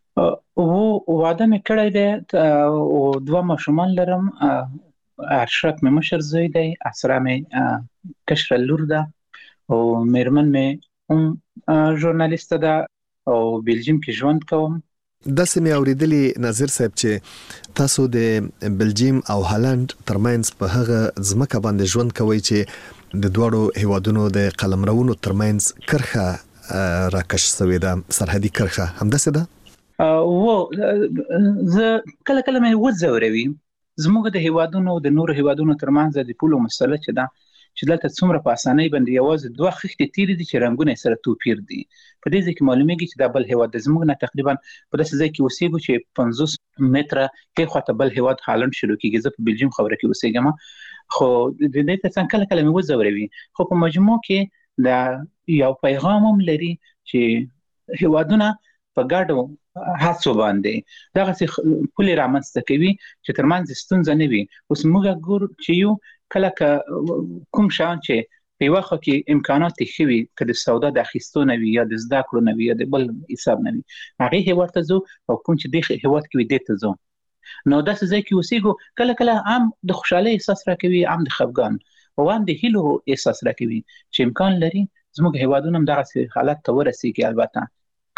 او واده مې کړی دی او دوه ماشومان لرم. اشرف مې مشر زوی دی، اسرا مې کشره لور ده او میرمن مې هم ژورنالیسته ده او بلجیم کې ژوند کوم. داسې مې اوریدلی نظیر صاحب چې تاسو د بلجیم او هالند ترمنځ په هغه ځمکه باندې ژوند کوئ چې د دواړو هیوادونو د قلمرونو ترمنځ کرښه راکش شوې ده، سرحدي کرښه، همداسې ده؟ و زه کله کله مې وځوروي زموږ د هیوادونو د نورو هیوادونو ترمنځ د پولو مسله چې ده چې دلته څومره په اسانۍ باندې یوازې دوه خښتې تیرې دي چې رنګونه یې سره توپیر دي. په دې ځای کې معلومیږي چې دا بل هیواد د زموږ نه تقریبا په داسې ځای کې اوسېږو چې پنځوس متره ښې خواته بل هیواد هالند شروع کېږي. زه په بلجیم خبره کې اوسېږم، خو د دې ترڅنګ کله کله مې وځوروي. خو په مجموع کې دا یو پیغام هم لري چې هیوادونه په ګډو هڅو باندې دغسې پولې رامنځته کوي چې ترمنځ ستونزه نه وي. اوس موږ ګورو چې یو کله که کوم شیان چې په یوه خوا کې امکانات یې ښه وي، که د سودا د اخیستو نه وي یا د زده کړو نه وي یا د بل حساب نه وي، هغې هیواد ته ځو، او کوم چې دې هیواد کې وي دې ته ځو. نو داسې ځای کې اوسېږو، کله کله هم د خوشحالۍ احساس راکوي، هم د خفګان او هم د هیلو احساس راکوي چې امکان لري زموږ هیوادونه هم دغسې حالت ته ورسېږي، البته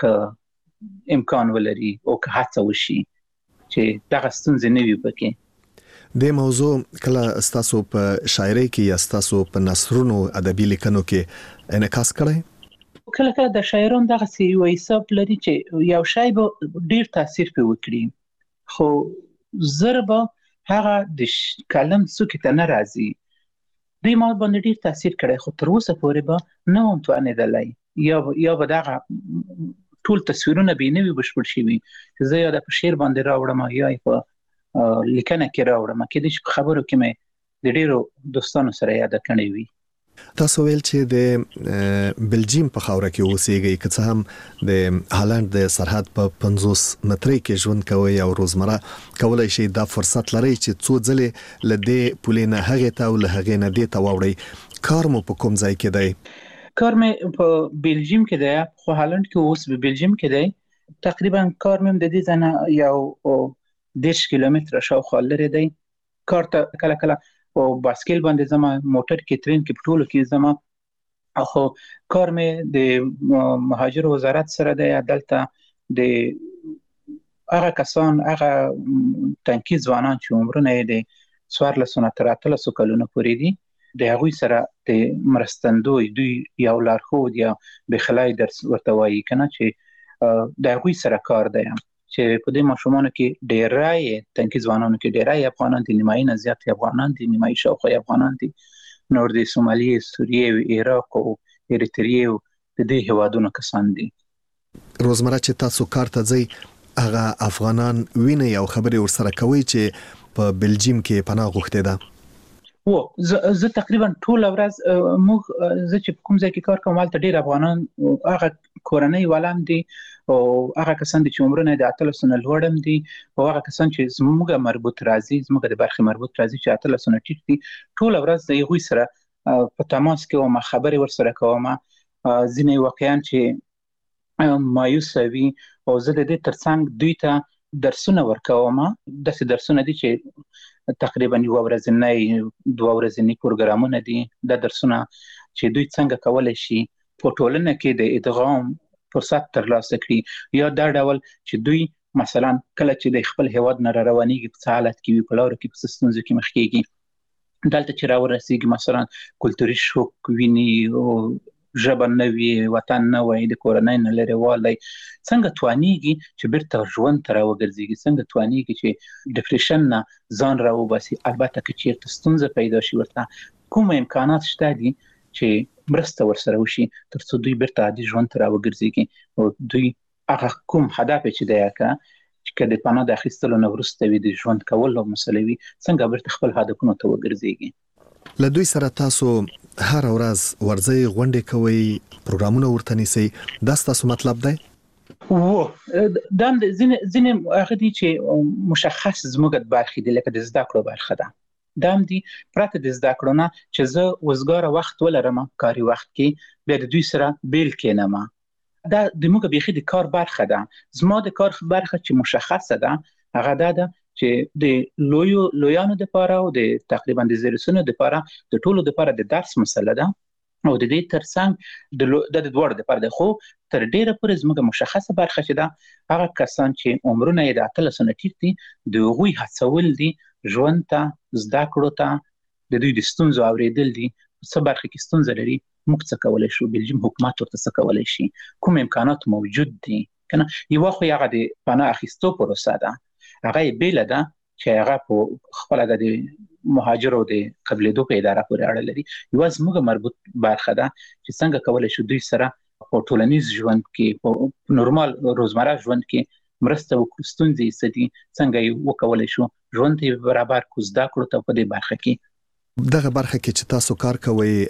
که امکان ولري او که هڅه وشي چې دغه ستونزې نه وي پکې. د موضوع کله ستاسو په شاعرۍ کې یا ستاسو په نثرونو ادبي لیکنو کې انعکاس کړی؟ کله کله د شاعرانو دغسې یو حساب لري چې یو شی به ډېر تاثیر پرې وکړي، خو زر به هغه د کلم څوکې ته نه راځي. دوی ما باندې ډېر تاثیر کړی، خو تر اوسه پورې به نه وم توانېدلی، یا یا به دغه ټول تصویرونه به یې نه وي بشپړ شوي چې زه یا د په شعر باندې راوړم یا یې په لیکنه کې راوړم. کېدای شي په خبرو کې مې د ډېرو دوستانو سره یاده کړې وي. تاسو ویل چې د بلجیم په خاوره کې اوسېږئ، که څه هم د هالند د سرحد په پنځوس مترۍ کې ژوند کوئ او روزمره کولی شئ دا فرصت لرئ چې څو ځلې له دې پولې نه هغې ته او له هغې نه دې ته واوړئ. کار مو په کوم ځای کې دی؟ کار مې په بلجیم کې دی، خو هالند کې اوس په بلجیم کې دی. تقریبا کار مې د دې ځای نه یو دېرش کیلومتره شاوخوا لرې دی. کار ته کله کله په باسکل باندې ځم، موټر کې، ترین کې، په ټولو کې ځم. خو کار مې د مهاجرو وزارت سره دی. دلته د هغه کسان، هغه تنکي ځوانان چې عمرونه یې د څوارلسو نه تر اتلسو کلونو پورې دي، د هغوی سره د مرستندوی، دوی یو لارښود یا بخلای درس ورته وایي که نه، چې د هغوی سره کار دی چې په دې ماشومانو کې ډېری تنکي ځوانانو کې ډېری افغانان دي، نیمایي نه زیات افغانان دي، نیمایي شاوخوا افغانان دي، نور د سومالي، سوریې، عراق او اریتریې او د دې هیوادونو کسان دي. روزمره چې تاسو کار ته ځئ، هغه افغانان وینئ او خبرې ورسره کوئ چې په بلجیم کې پناه غوښتې ده؟ و زه تقریبا ټوله ورځ موږ زه چې په کوم ځای کې کار کوم هلته ډېر افغانان هغه کورنۍ ولم دي او هغه کسان دي چې عمرونه د اتلسو نه لوړ هم دي او هغه کسان چې زموږ مربوط راځي، زموږ د برخې مربوط راځي چې اتلسو نه ټیټ دي. ټوله ورځ د هغوی سره په تماس کې وم، خبرې ورسره کوم. ځینې واقعا چې مایوسه وي او زه د دې ترڅنګ دوی ته درسونه ورکوم. داسې درسونه دي چې تقریبا یوه ورځنی، دوه ورځني پروګرامونه دي. دا درسونه چې دوی څنګه کولی شي په ټولنه کې د ادغام فرصت ترلاسه کړي یا دا ډول چې دوی مثلا کله چې د خپل هیواد نه روانېږي په څه حالت کې وي په لارو کې په څه ستونزو کې مخ کېږي دلته چې راورسېږي مثلا کلتوري شوک ویني او ژبه نه وي وطن نه وي د کورنۍ نه لرې والی څنګه توانېږي چې بیرته ژوند ته راوګرځېږي څنګه توانېږي چې ډپریشن نه ځان راوباسي البته که چېرته ستونزه پیدا شي ورته کوم امکانات شته دي چې مرسته ورسره وشي تر څو دوی بیرته عادي ژوند ته راوګرځېږي او دوی هغه کوم هدف چې دی که چې که د پناه د اخیستلو نه وروسته وي د ژوند کولو مسله وي څنګه بیرته خپل هدفونو ته وګرځېږي. له دوی سره تاسو هر ورځ ورځي غونډې کوي پروګرامونه ورته نیسي دا ستاسو مطلب دی؟ و دا ځینې ځینې هغه دي چې مشخص زموږ د برخې دي لکه د زده کړو برخه ده دا هم دي پرته د زده کړو نه چې زه وزګاره وخت ولرم کاري وخت کې بیا د دوی سره بیل کېنم دا د موږ بیخي د کار برخه ده زما د کار برخه چې مشخصه ده هغه دا ده چې د لویو لویانو لپاره او د تقریبا د زیرسونو لپاره د ټولو لپاره د درس مسله ده او د دې ترڅنګ د د دوړ لپاره ده خو تر ډیره پورې زموږ مشخصه برخه چې ده هغه کسان چې عمرونه یې د اتلس نه ټیټ دي د هغوی هڅول دي ژوند ته زده کړو ته د دوی د ستونزو اورېدل دي څه برخه کې ستونزه لري موږ څه کولی شو بلجیم حکومت ورته څه کولی شي کوم امکانات موجود دي کنه یوه خو هغه د پناه اخیستو پروسه ده هغه یې بیله ده چې هغه په خپله د مهاجرو د قبلېدو په اداره پورې اړه لري یوه زموږ مربوط برخه ده چې څنګه کولی شو دوی سره په ټولنیز ژوند کې په نورمال روزمره ژوند کې مرسته وکړو ستونزې یې څه دي څنګه یې وکولی شو ژوند ته یې برابر کړو زده کړو ته په دې برخه کې دغه برخه کې چې تاسو کار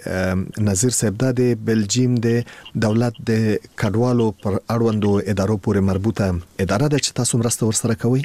کوئ نظیر صاحب دا د بلجیم د دولت د کډوالو پر اړوندو ادارو پورې مربوطه اداره ده چې تاسو مرسته ورسره کوئ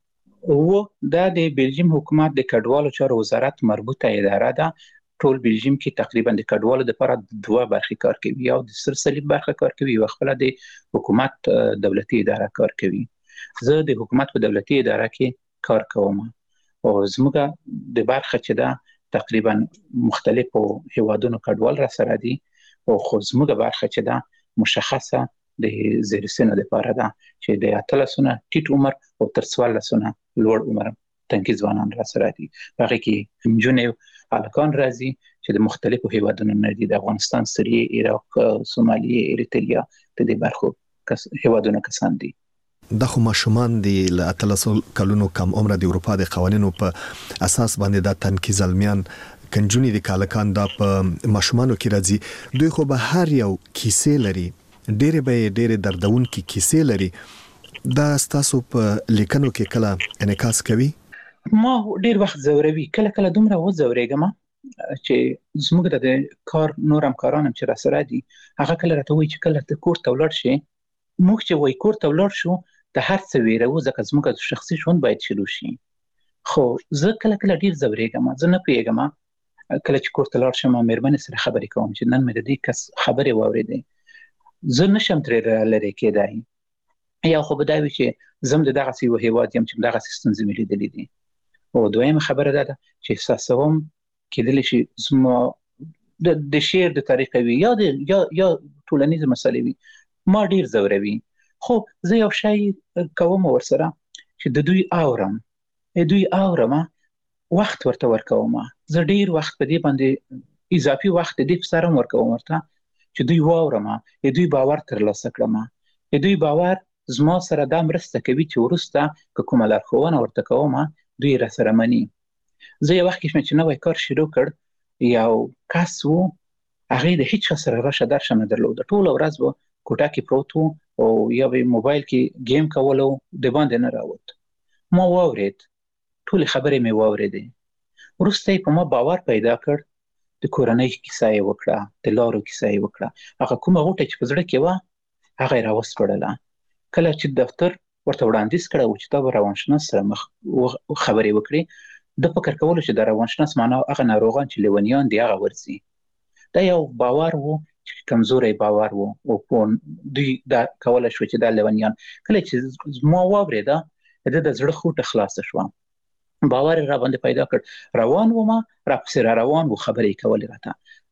و دا د بلجیم حکومت د کډوالو چارو وزارت مربوطه اداره ده ټول بلجیم کې تقریبا د کډوالو لپاره دوه برخې کار کوي او د سر صلیب برخه کار کوي او خپل د حکومت دولتي اداره کار کوي زه د حکومت په دولتي اداره کې کار کوم او زموږ د برخه چې ده تقریبا مختلفو هیوادونو کډوال را سره دي او خو زموږ برخه چې ده مشخصه د زیرسینو لپاره ده چې د اتلسونه ټیټ عمر او تر څوارلسونه لوړ عمر تنکي ځوانان را سره دي هغه کې نجونې هلکان راځي چې د مختلفو هیوادونو نه دي د افغانستان سوریې عراق سومالیې اریتریا د دې برخو کس هیوادونو کسان دي د خو ماشومان دی له اتلسو کلونو کم عمر د اروپا د قوانینو په اساس باندې د تنکي زلمیان کنجونی د کالکان د په ماشومانو کې راځي دوی خو به هر یو کیسې لري ډېر به ډېر دردون کې کیسې لري دا ستاسو په لیکنو کې کله انعکاس کوي ما ډېر وخت زوروي کله کله دومره وځورېږم چې زموږ د کار نور همکاران هم چې را سره دي هغه کله راته وایي چې کله ته کور ته ولاړ شې موږ چې وایي کور ته ولاړ شو د هر څه ویروو ځکه زموږ شخصي ژوند باید شروع شي خو زه کله کله ډېر ځورېږم زه نه پوهېږم کله چې کور ته لاړ شم مېرمنې سره خبرې کوم چې نن مې د دې کس خبرې واورېدې زه نشم ترې لرې کېدای یا خو به دا وي چې زه هم د دغسې یو هېواد یم چې دغسې ستونزې مې لیدلې دي او دویمه خبره دا ده چې احساسوم کېدلی شي زما د شعر د طریقه وي یا د یا یا ټولنیزې مسلې وي ما ډېر ځوروي خو زه یو شی کوم ورسره چې د دوی اورم دوی اورم وخت ورته ورکوم زه ډېر وخت په دې باندې اضافي وخت د دې په سره ورکوم ورته چې دوی واورم دوی باور ترلاسه کړم دوی باور زما سره دا مرسته کوي چې وروسته که کومه لارښوونه ورته کوم دوی را سره مني زه یو وخت کې چې نوی کار شروع کړ یو کس و هغې د هیچ چا سره راشه درشه نه درلوده ټوله ورځ به کوټه کې پروت و او یا به موبایل کې گیم کولو د باندې نه راوت ما واورید ټولې خبرې مې واورېدې وروسته یې په ما باور پیدا کړ د کورنۍ کیسه یې وکړه د لارو کیسه یې وکړه هغه کومه غوټه چې په زړه کې وه هغه یې راوسپړله کله چې دفتر ورته وړاندیز کړی و چې تا به روانشناس سره مخ خبرې وکړي د فکر کولو چې د روانشناس معنا هغه ناروغان چې لیونیان دي هغه ورځي دا یو باور و چې کمزوری باور و او په دوی دا کولی شو چې دا لیونیان کله چې ما واورېده د د زړه خوټه خلاصه شوه باور را باندې پیدا کړ روان وم راپسې را روان و خبرې کولې راته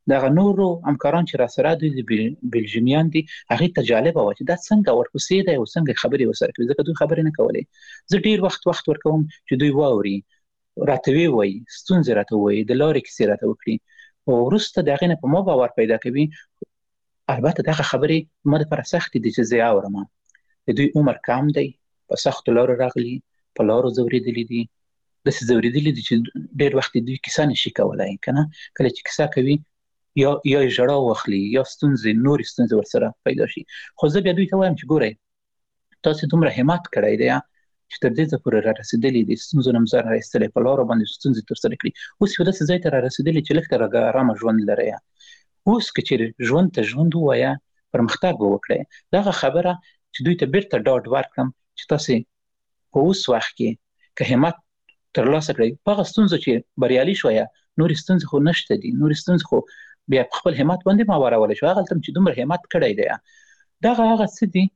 دغه نورو همکاران چې را سره دي د بلجیمیان دي هغه ته جالب و چې دا څنګه ورپسې دی او څنګه خبرې وسره کوي ځکه دوی خبرې نه کولې. زه ډیر وخت وخت ورکوم چې دوی واوري راته وی وای ستونزې راته وای د لارې کیسې راته وکړي او وروسته دغه نه په ما باور پیدا کوي. البته دغه خبرې ما لپاره سخت دي چې زه اورم. د دوی عمر کم دی، په سخت لارو راغلي، په لارو زوریدلي دي، د څه زوریدلي دي چې ډیر وخت دوی کیسه نشي کولای کنه. کله چې کیسه کوي یا یا ژړا واخلي یا ستونزې نور ستونزې ورسره پیدا شي. خو زه بیا دوی ته وایم چې ګورئ تاسو دومره همت کړی دی چې تر دې ځایه پورې را رسېدلي دي، ستونزو نه مو ځان راایستلی، په لارو باندې ستونزې ترسره کړي، اوس یو داسې ځای ته را رسېدلي چې لږ تر ارامه ژوند لرئ. اوس که چېرې ژوند ته ژوند ووایه پرمختګ وکړئ. دغه خبره چې دوی ته بیرته ډاډ ورکړم چې تاسې په اوس وخت کې که همت ترلاسه کړئ په هغه ستونزو چې بریالي شویه نورې ستونزې خو نشته دي، نورې ستونزې خو بیا په خپل همت باندې ماورولی شو. هغلته چې دومره همت کړی دی دغه هغه څه دي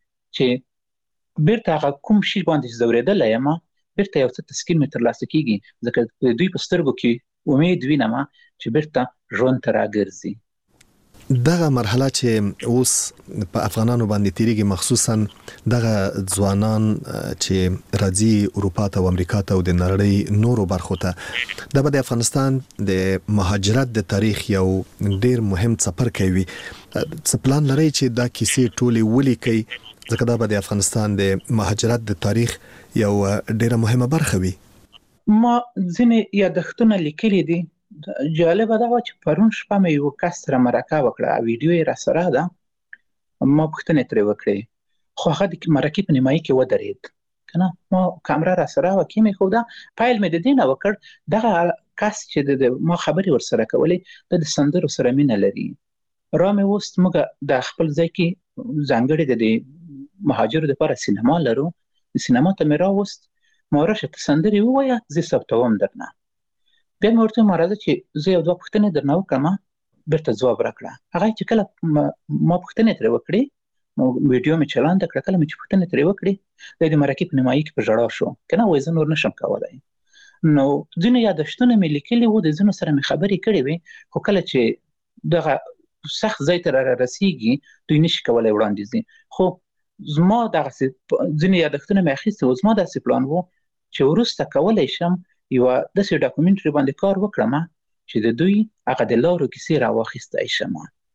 چې بیرته هغه کوم شي باندې چې زورېدلی یم بیرته یو څه تسکین مې ترلاسه کېږي ځکه دوی په سترګو کې امید وینم چې بیرته ژوند ته راګرځي. دغه مرحله چې اوس په افغانانو باندې تیریږي مخصوصا دغه ځوانان چې راځي اروپا ته او امریکا ته او د نړۍ نورو برخو ته د د افغانستان د مهاجرت د تاریخ یو ډیر مهم څپر کوي. څه پلان لري چې دا کیسې ټولې ولیکي ځکه دا به د افغانستان د مهاجرت د تاریخ یو ډیره مهمه برخه وي؟ ما ځینې یادښتونه لیکلي دي. جالبه دا و چې پرون شپه مې یو کس سره مرکه وکړه، ویډیو یې را سره ده، ما پوښتنې ترې وکړې خو هغه د مرکې په نیمایي کې ودرېد کنه. ما کامره را سره وه کې مې ښوده، پیل مې د دې نه وکړ دغه کس چې د ما خبرې ورسره کولې د د سندرو سره مینه لري. را مې وست موږ د خپل ځای کې ځانګړې د دې مهاجرو دپاره سینما لرو، د سینما ته مې راوست، ما راشه ته سندرې ووایه زه ثبتوم درنه. بیا مې ورته وویل راځه چې زه یو دوه پوښتنې درنه وکړم، بیرته ځواب راکړه. هغه چې کله ما پوښتنې ترې وکړې ویډیو مې چلانده کړه، کله مې چې پوښتنې ترې وکړې دی د مرکې په نیمایي کې په ژړا شو که نه وایي زه نور نشم کولی. نو ځینې یادښتونه مې لیکلي وو، د ځینو سره مې خبرې کړې وې خو کله چې دغه سخت ځای ته را رسېږي دوی نشي کولی وړاندې ځي. خو زما دغسې ځینې یادښتونه مې اخیستي وو، زما داسې پلان وو چې وروسته کولی شم یوه داسې ډاکومنټري باندې کار وکړم چې د دوی هغه د لارو کیسې راواخیستی شم.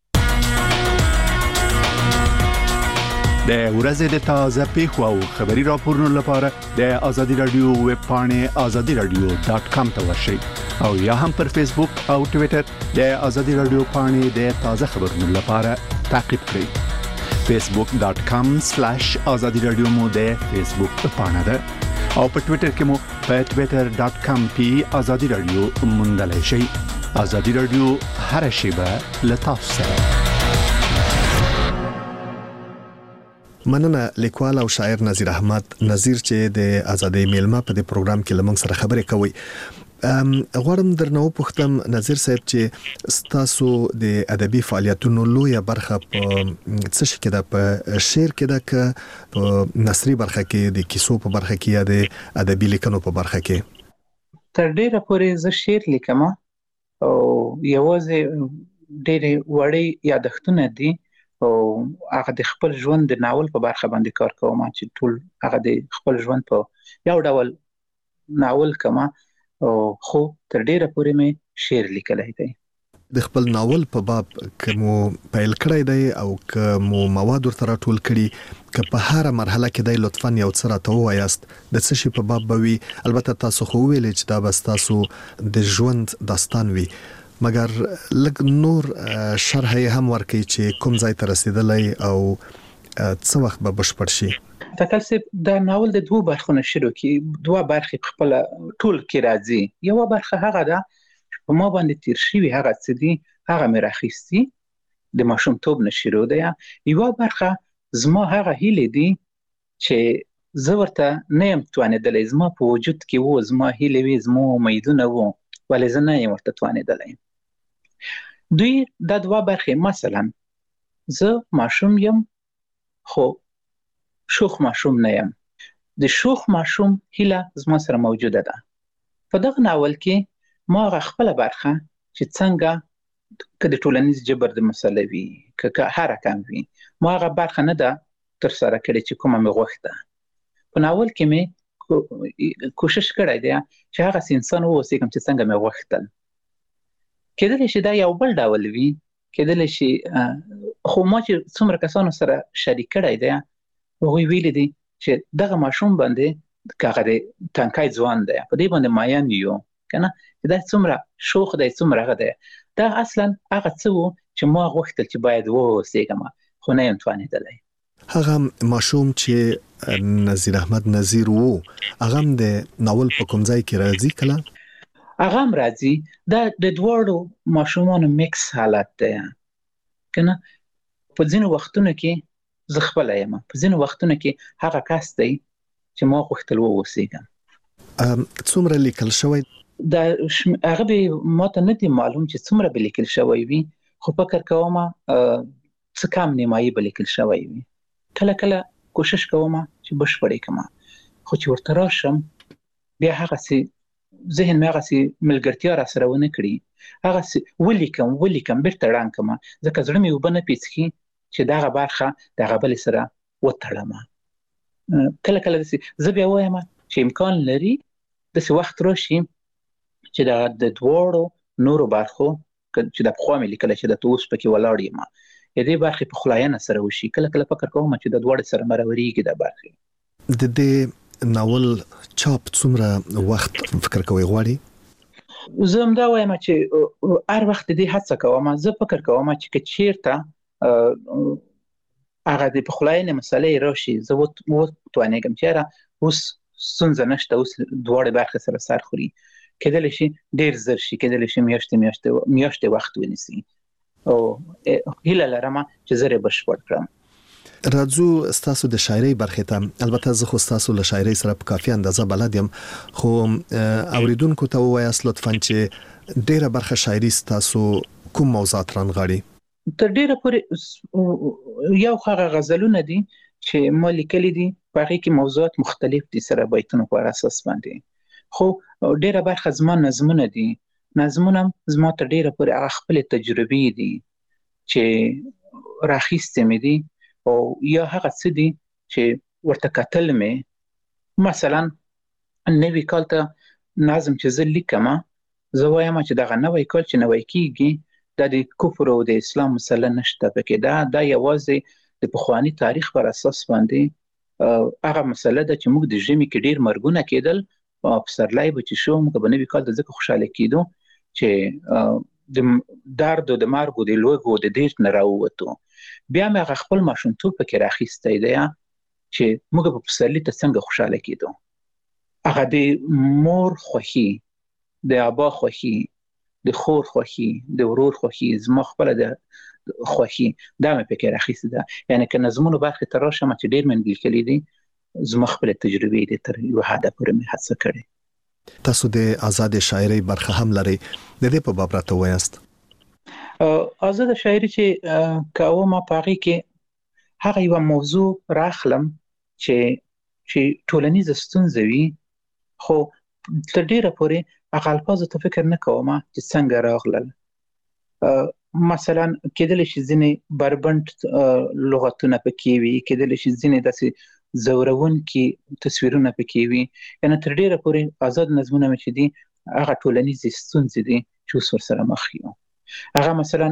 د ورځې د تازه پیښو او خبري راپورونو لپاره د ازادي رادیو ویب پاڼې ازادي رادیو ډاټ کام ته ورشئ او یا هم پر فیسبوک او ټویټر د ازادي رادیو پاڼې د تازه خبرونو لپاره تعقیب کړئ. فیسبوک ډاټ کام سلیش ازادي رادیو مو د فیسبوک پاڼه ده او په ټویټر کې مو په ټویټر ډاټ کام پی ازادي رادیو موندلی شئ. ازادي رادیو هر شیبه له تاسو سره. مننه لیکوال او شاعر نظیر احمد نظیر چې د ازادۍ میلمه په دې پروګرام کې لمنګ سره خبرې کوي. ام غواړم درنه وپوښتم نظیر صاحب چې ستاسو د ادبي فعالیتونو لویه برخه په څه شي کې ده، په شعر کې ده که په نثري برخه کې، د کیسو په برخه کې یا د ادبي لیکنو په برخه کې؟ تر ډیره پورې زه شعر لیکم او یوازې ډېرې وړې یادښتونه دي او هغه د خپل ژوند د ناول په برخه باندې کار کوم چې ټول هغه د خپل ژوند په یو ډول ناول کوم او خو تر ډیره پورې مې شعر لیکلی دی. د خپل ناول په باب که مو پیل کړی دی او که مو مواد ورته راټول کړي که په هره مرحله کې دی لطفاً یو څه راته ووایاست د څه شي په باب به وي؟ البته تاسو خو وویلې چې دا به ستاسو د ژوند داستان وي مګر لږ نور شرح یې هم ورکړئ چې کوم ځای ته رسېدلی او څه وخت به بشپړ شي. تکل صاحب دا ناول د دوه برخو نه شروع کی، دوه برخې په خپل ټول کې راځي. یو برخه هغه ده چې په ما باندې تیر شوي هغه څه دي هغه مې راخیستي د ماشومتوب نه شروع ده. یو برخه زما هغه هیلې دي چې زه ورته نه یم توانېدلی، زما په وجود کې وو، زما هیلې وي، زما امیدونه وو ولې زه نه یم ورته توانېدلی. دوی دا دوه برخې، مثلا زه ماشوم یم خو شوخ ماشوم نه یم. د شوخ ماشوم هیله زما سره موجوده ده. په دغه ناول کې ما هغه خپله برخه چې څنګه کله ټولنیز جبر د مسله وي که هر کم وي ما هغه برخه نه ده تر سره کړې چې کومه مې غوښته. په ناول کې مې کوشش کړی دی چې هغه انسان واوسېږم چې څنګه مې غوښتل. کېدلی شي دا یو بل ډول وي، کېدلی شي خو ما چې څومره کسانو سره شریک کړی دی هغوی ویلي دي چې دغه ماشوم باندې که هغه دی تنکی ځوان دی په دې باندې ماین یو که نه چې دا څومره شوخ دی څومره هغه دی. دا اصلا هغه څه و چې ما غوښتل چې باید واوسېږم خو نه یم توانېدلی. هغه ماشوم چې نذیر احمد نذیر وو هغه هم د ناول په کوم ځای کې راځي کله؟ هغه هم راځي. دا د دواړو ماشومانو میکس حالت دی که نه. په ځینو وختونو کې زه خپله یم، په ځینو وختونو کې هغه کس دی چې ما غوښتل واوسېږم. څومره لیکل شوی؟ دا هغه به ما ته نه دي معلوم چې څومره به لیکل شوی وي، خو فکر کوم څه کم نیمایي به لیکل شوی وي. کله کله کوشش کوم چې بشپړې کړم، خو چې ورته راشم بیا هغسې ذهن مې هغسې ملګرتیا را سره ونه کړي، هغسې ولیکم ولیکم بېرته ړنګ کړم ځکه زړه مې اوبه نه پیڅکي چې دغه برخه د هغه بلې سره وتړم. کله کله داسې زه بیا وایم چې امکان لري داسې وخت راشي چې د دواړو نورو برخو چې د پخوا مې لیکله چې د اوس پکې ولاړ یم د دې برخې پخلاینه سره وشي. کله کله فکر کوم چې د دواړو سره مرورېږي دا برخې. د دې ناول چاپ څومره وخت فکر کوئ غواړي؟ زه همدا وایم چې هر وخت دې هڅه کوم. زه فکر کوم چې که چېرته هغه د پخلاینې مسلې راشي زه وتوانېږم چې یاره اوس ستونزه نشته، اوس دواړې برخې سره سر خوري، کېدلی شي ډېر زر شي، کېدلی شي میاشتې میاشتې میاشتې وخت ونیسي او هیله لرم چې زه یې بشپړ کړم. راځو ستاسو د شاعرۍ برخې ته. البته زه خو ستاسو له شاعرۍ سره په کافي اندازه بلد یم، خو اوریدونکو ته ووایاست لطفاً چې ډېره برخه شاعري ستاسو کوم موضوعات رانغاړي؟ تر ډېره پورې یو هغه غزلونه دي چې ما لیکلي دي، په هغې کې موضوعات مختلف دي سره بیتونو په اساس باندې، خو ډېره برخه زما نظمونه دي. نظمونه هم زما تر ډېره پورې هغه خپلې تجربې دي چې راخیستې مې دي او یا هغه څه دي چې ورته کتل مې. مثلا نوي کال ته نظم چې زه لیکم زه وایم چې دغه نوی کال چې نوی کېږي دا د کفر او د اسلام مسله نشته پکې، دا دا یوازې د پخواني تاریخ پر اساس باندې هغه مسله ده چې موږ د ژمي کې ډېر مرګونه کېدل او پسرلی به چې شو موږ به نوي کال ته ځکه خوشحاله کېدو چې د درد او د مرګ او د لوږې او د دېرت نه راووتو. بیا مې هغه خپل ماشومتوب پکې راخیستی دی چې موږ به پسرلي ته څنګه خوشحاله کېدو. هغه د مور خوښي، د ابا خوښي، د خور خوښي، د ورور خوښي، زما خپله د خوښي دا مې پکې راخیستې ده. یعنې که نظمونو برخې ته راشم چې ډېر مې لیکلي دي زما خپلې تجربې دي تر یوه حده پورې مې هڅه کړې. تاسو د آزاد شاعرۍ برخه هم لرئ، د دې په باب راته ووایاست. آزاد شاعري چې کوم په هغې کې هغه یوه موضوع راخلم چې چې ټولنیزه ستونزه وي، خو تر ډېره پورې هغه الفاظو ته فکر نه کوم چې څنګه راغلل. مثلا کېدلی شي ځینې بربنډ لغتونه پکې وي، کېدلی شي ځینې داسې ځورونکي تصویرونه پکې وي. یعنې تر ډېره پورې آزاد نظمونه مې چې دي هغه ټولنیزې ستونزې دي چې اوس ورسره مخ یو. هغه مثلا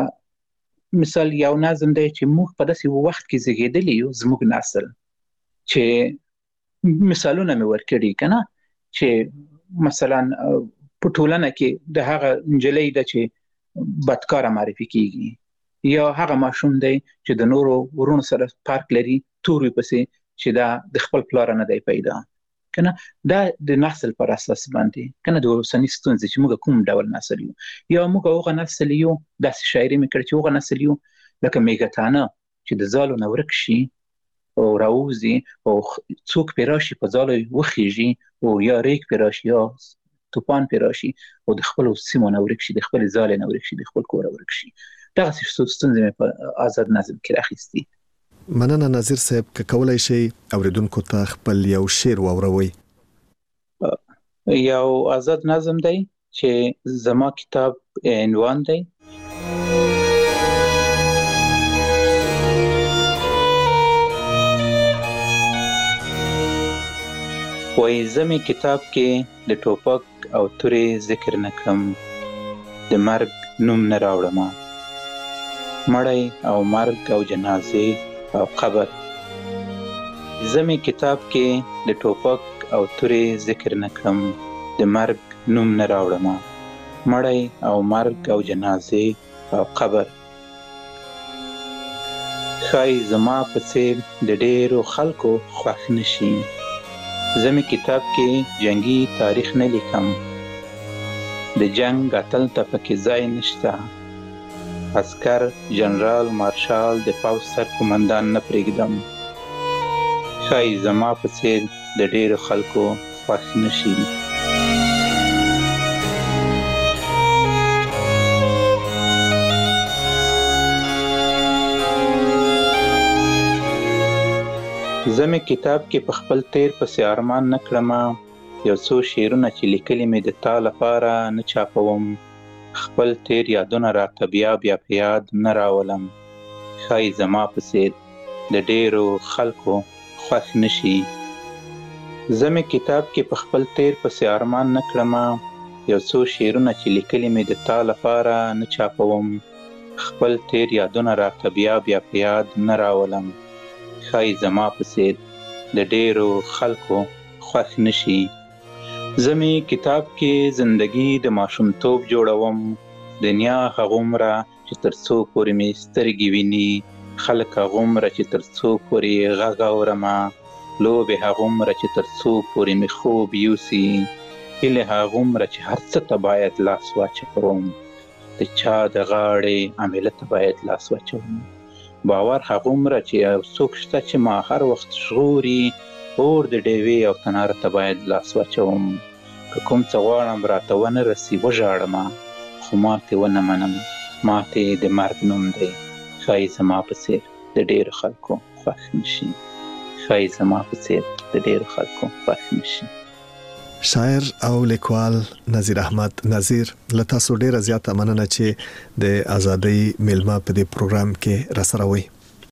مثال یو نظم دی چې موږ په داسې وخت کې زیږېدلي یو، زموږ نسل چې مثالونه مې ورکړي که نه، چې مثلا په ټولنه کې د هغه نجلۍ ده چې بدکاره معرفي کېږي، یا هغه ماشوم دی چې د نورو ورونو سره فرق لري تور وي پسې چې دا د خپل پلاره نه دی پیدا که نه. دا د نسل پر اساس باندې که نه د اوسني ستونزې چې موږ کوم ډول نسل یو، یا موږ هغه نسل یو داسې شاعري مې کړې چې هغه نسل یو لکه میږتانه چې د ځالو نه ورک شي او راوځي او څوک پرې راشي په ځالو وخیږي او یا ریګ پرې راشي یا توپان پرې راشي او د خپلو سیمو نه ورک شي، د خپلې ځالې نه ورک شي، د خپل کوره ورک شي. دغسې ستونزې مې په آزاد نظم کې راخیستي. مننه نظیر صاحب، که کولی شئ اوریدونکو ته خپل یو شعر واوروئ. یو آزاد نظم دی چې زما کتاب عنوان دی وای زمي کتاب کې د ټوپک او تورې ذکر نکړم، د مرګ نوم نه راوړم، مړی او مرګ او جنازې او قبر. زمي کتاب کې د ټوپک او تورې ذکر نکړم، د مرګ نوم نه راوړم، مړی او مرګ او جنازې او قبر. ښایي زما په څېر د ډېرو خلکو خوښ نشي. زمي کتاب کې جنگي تاریخ نه لیکم، د جنگ اتل ته پکې ځای نشته. عسکر، جنرال، مارشال، د پوځ سر قومندان نه پرېږدم. ښایي زما په څېر د ډېرو خلکو خوښ نشي. زمي کتاب کې په خپل تیر پسې ارمان نه کړمه، یو څو شعرونه چې لیکلي مې د تا لپاره نه چاپوم. خپل تیر یادونه راته بیا بیا په یاد نه راولم. ښایي زما په څېر د ډېرو خلکو خوښ نشي. زمي کتاب کې په خپل تیر پسې ارمان نه کړمه، یو څو شعرونه چې لیکلي مې د تا لپاره نه چاپوم. خپل تیر یادونه راته بیا بیا په یاد نه راولم. ښایي زما په څېر د ډېرو خلکو خوښ نشي. زمي کتاب کې زندګي د ماشومتوب جوړوم، دنیا هغومره چې تر څو پورې مې سترګې ویني، خلک هغومره چې تر څو پورې غږ اورمه، لوبې هغومره چې تر څو پورې مې خوب یوسي، هیلې هغومره چې هر څه ته باید لاس واچوم، د چا د غاړې عمله ته باید لاس واچوم. باور هغومره چې یو څوک شته چې ما هر وخت ژغوري، اور د ډیوې او تناره ته باید لاس واچوم. که کوم څه غواړم راته ونه رسي وژاړمه، خو ماتې ونه منم، ماتې د مرګ نوم دی. ښایي زما په څېر د ډېرو خلکو خوښ نشي. ښایي زما په څېر د ډېرو خلکو خوښ نشي. شاعر او لیکوال نذیر احمد نذیر، له تاسو ډیره زیاته مننه چې د ازادۍ میلمه په دې پروګرام کې راسره وئ.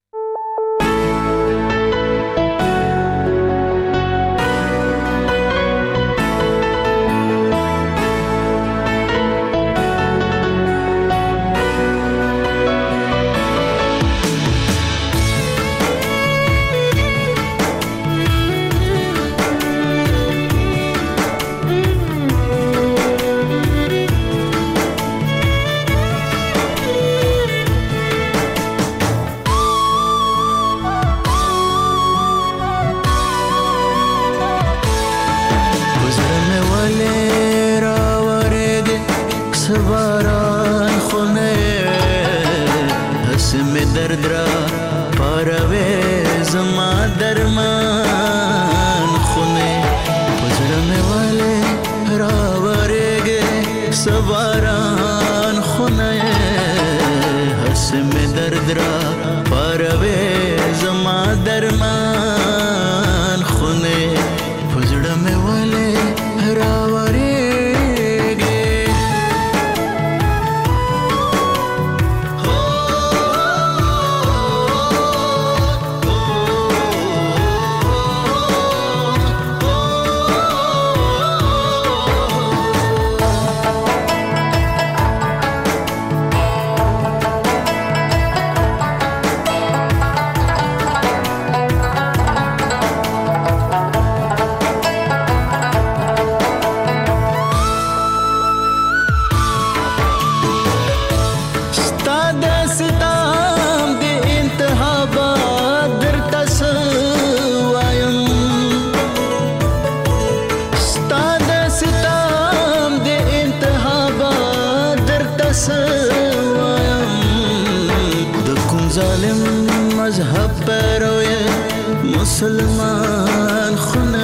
مسلمان خونه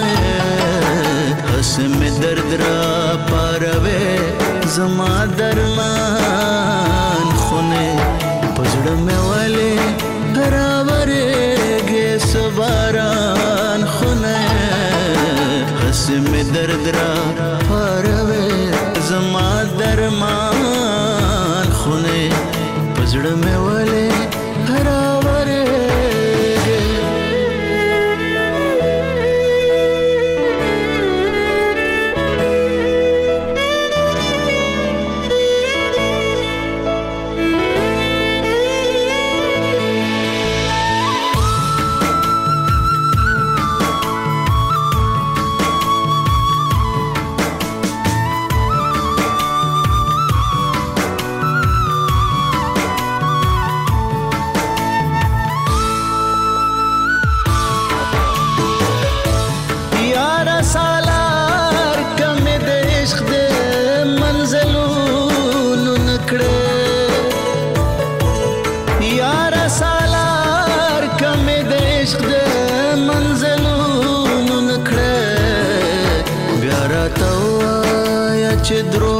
حسم درد را پاروي زما درمان خونه پزړه مې والي راورېږي سباران خونه حسم درد را پاروي زما درمان خونه پزړه مې والي راورېږي عشق د منزلونو نکړه بیا راته وایا چې درو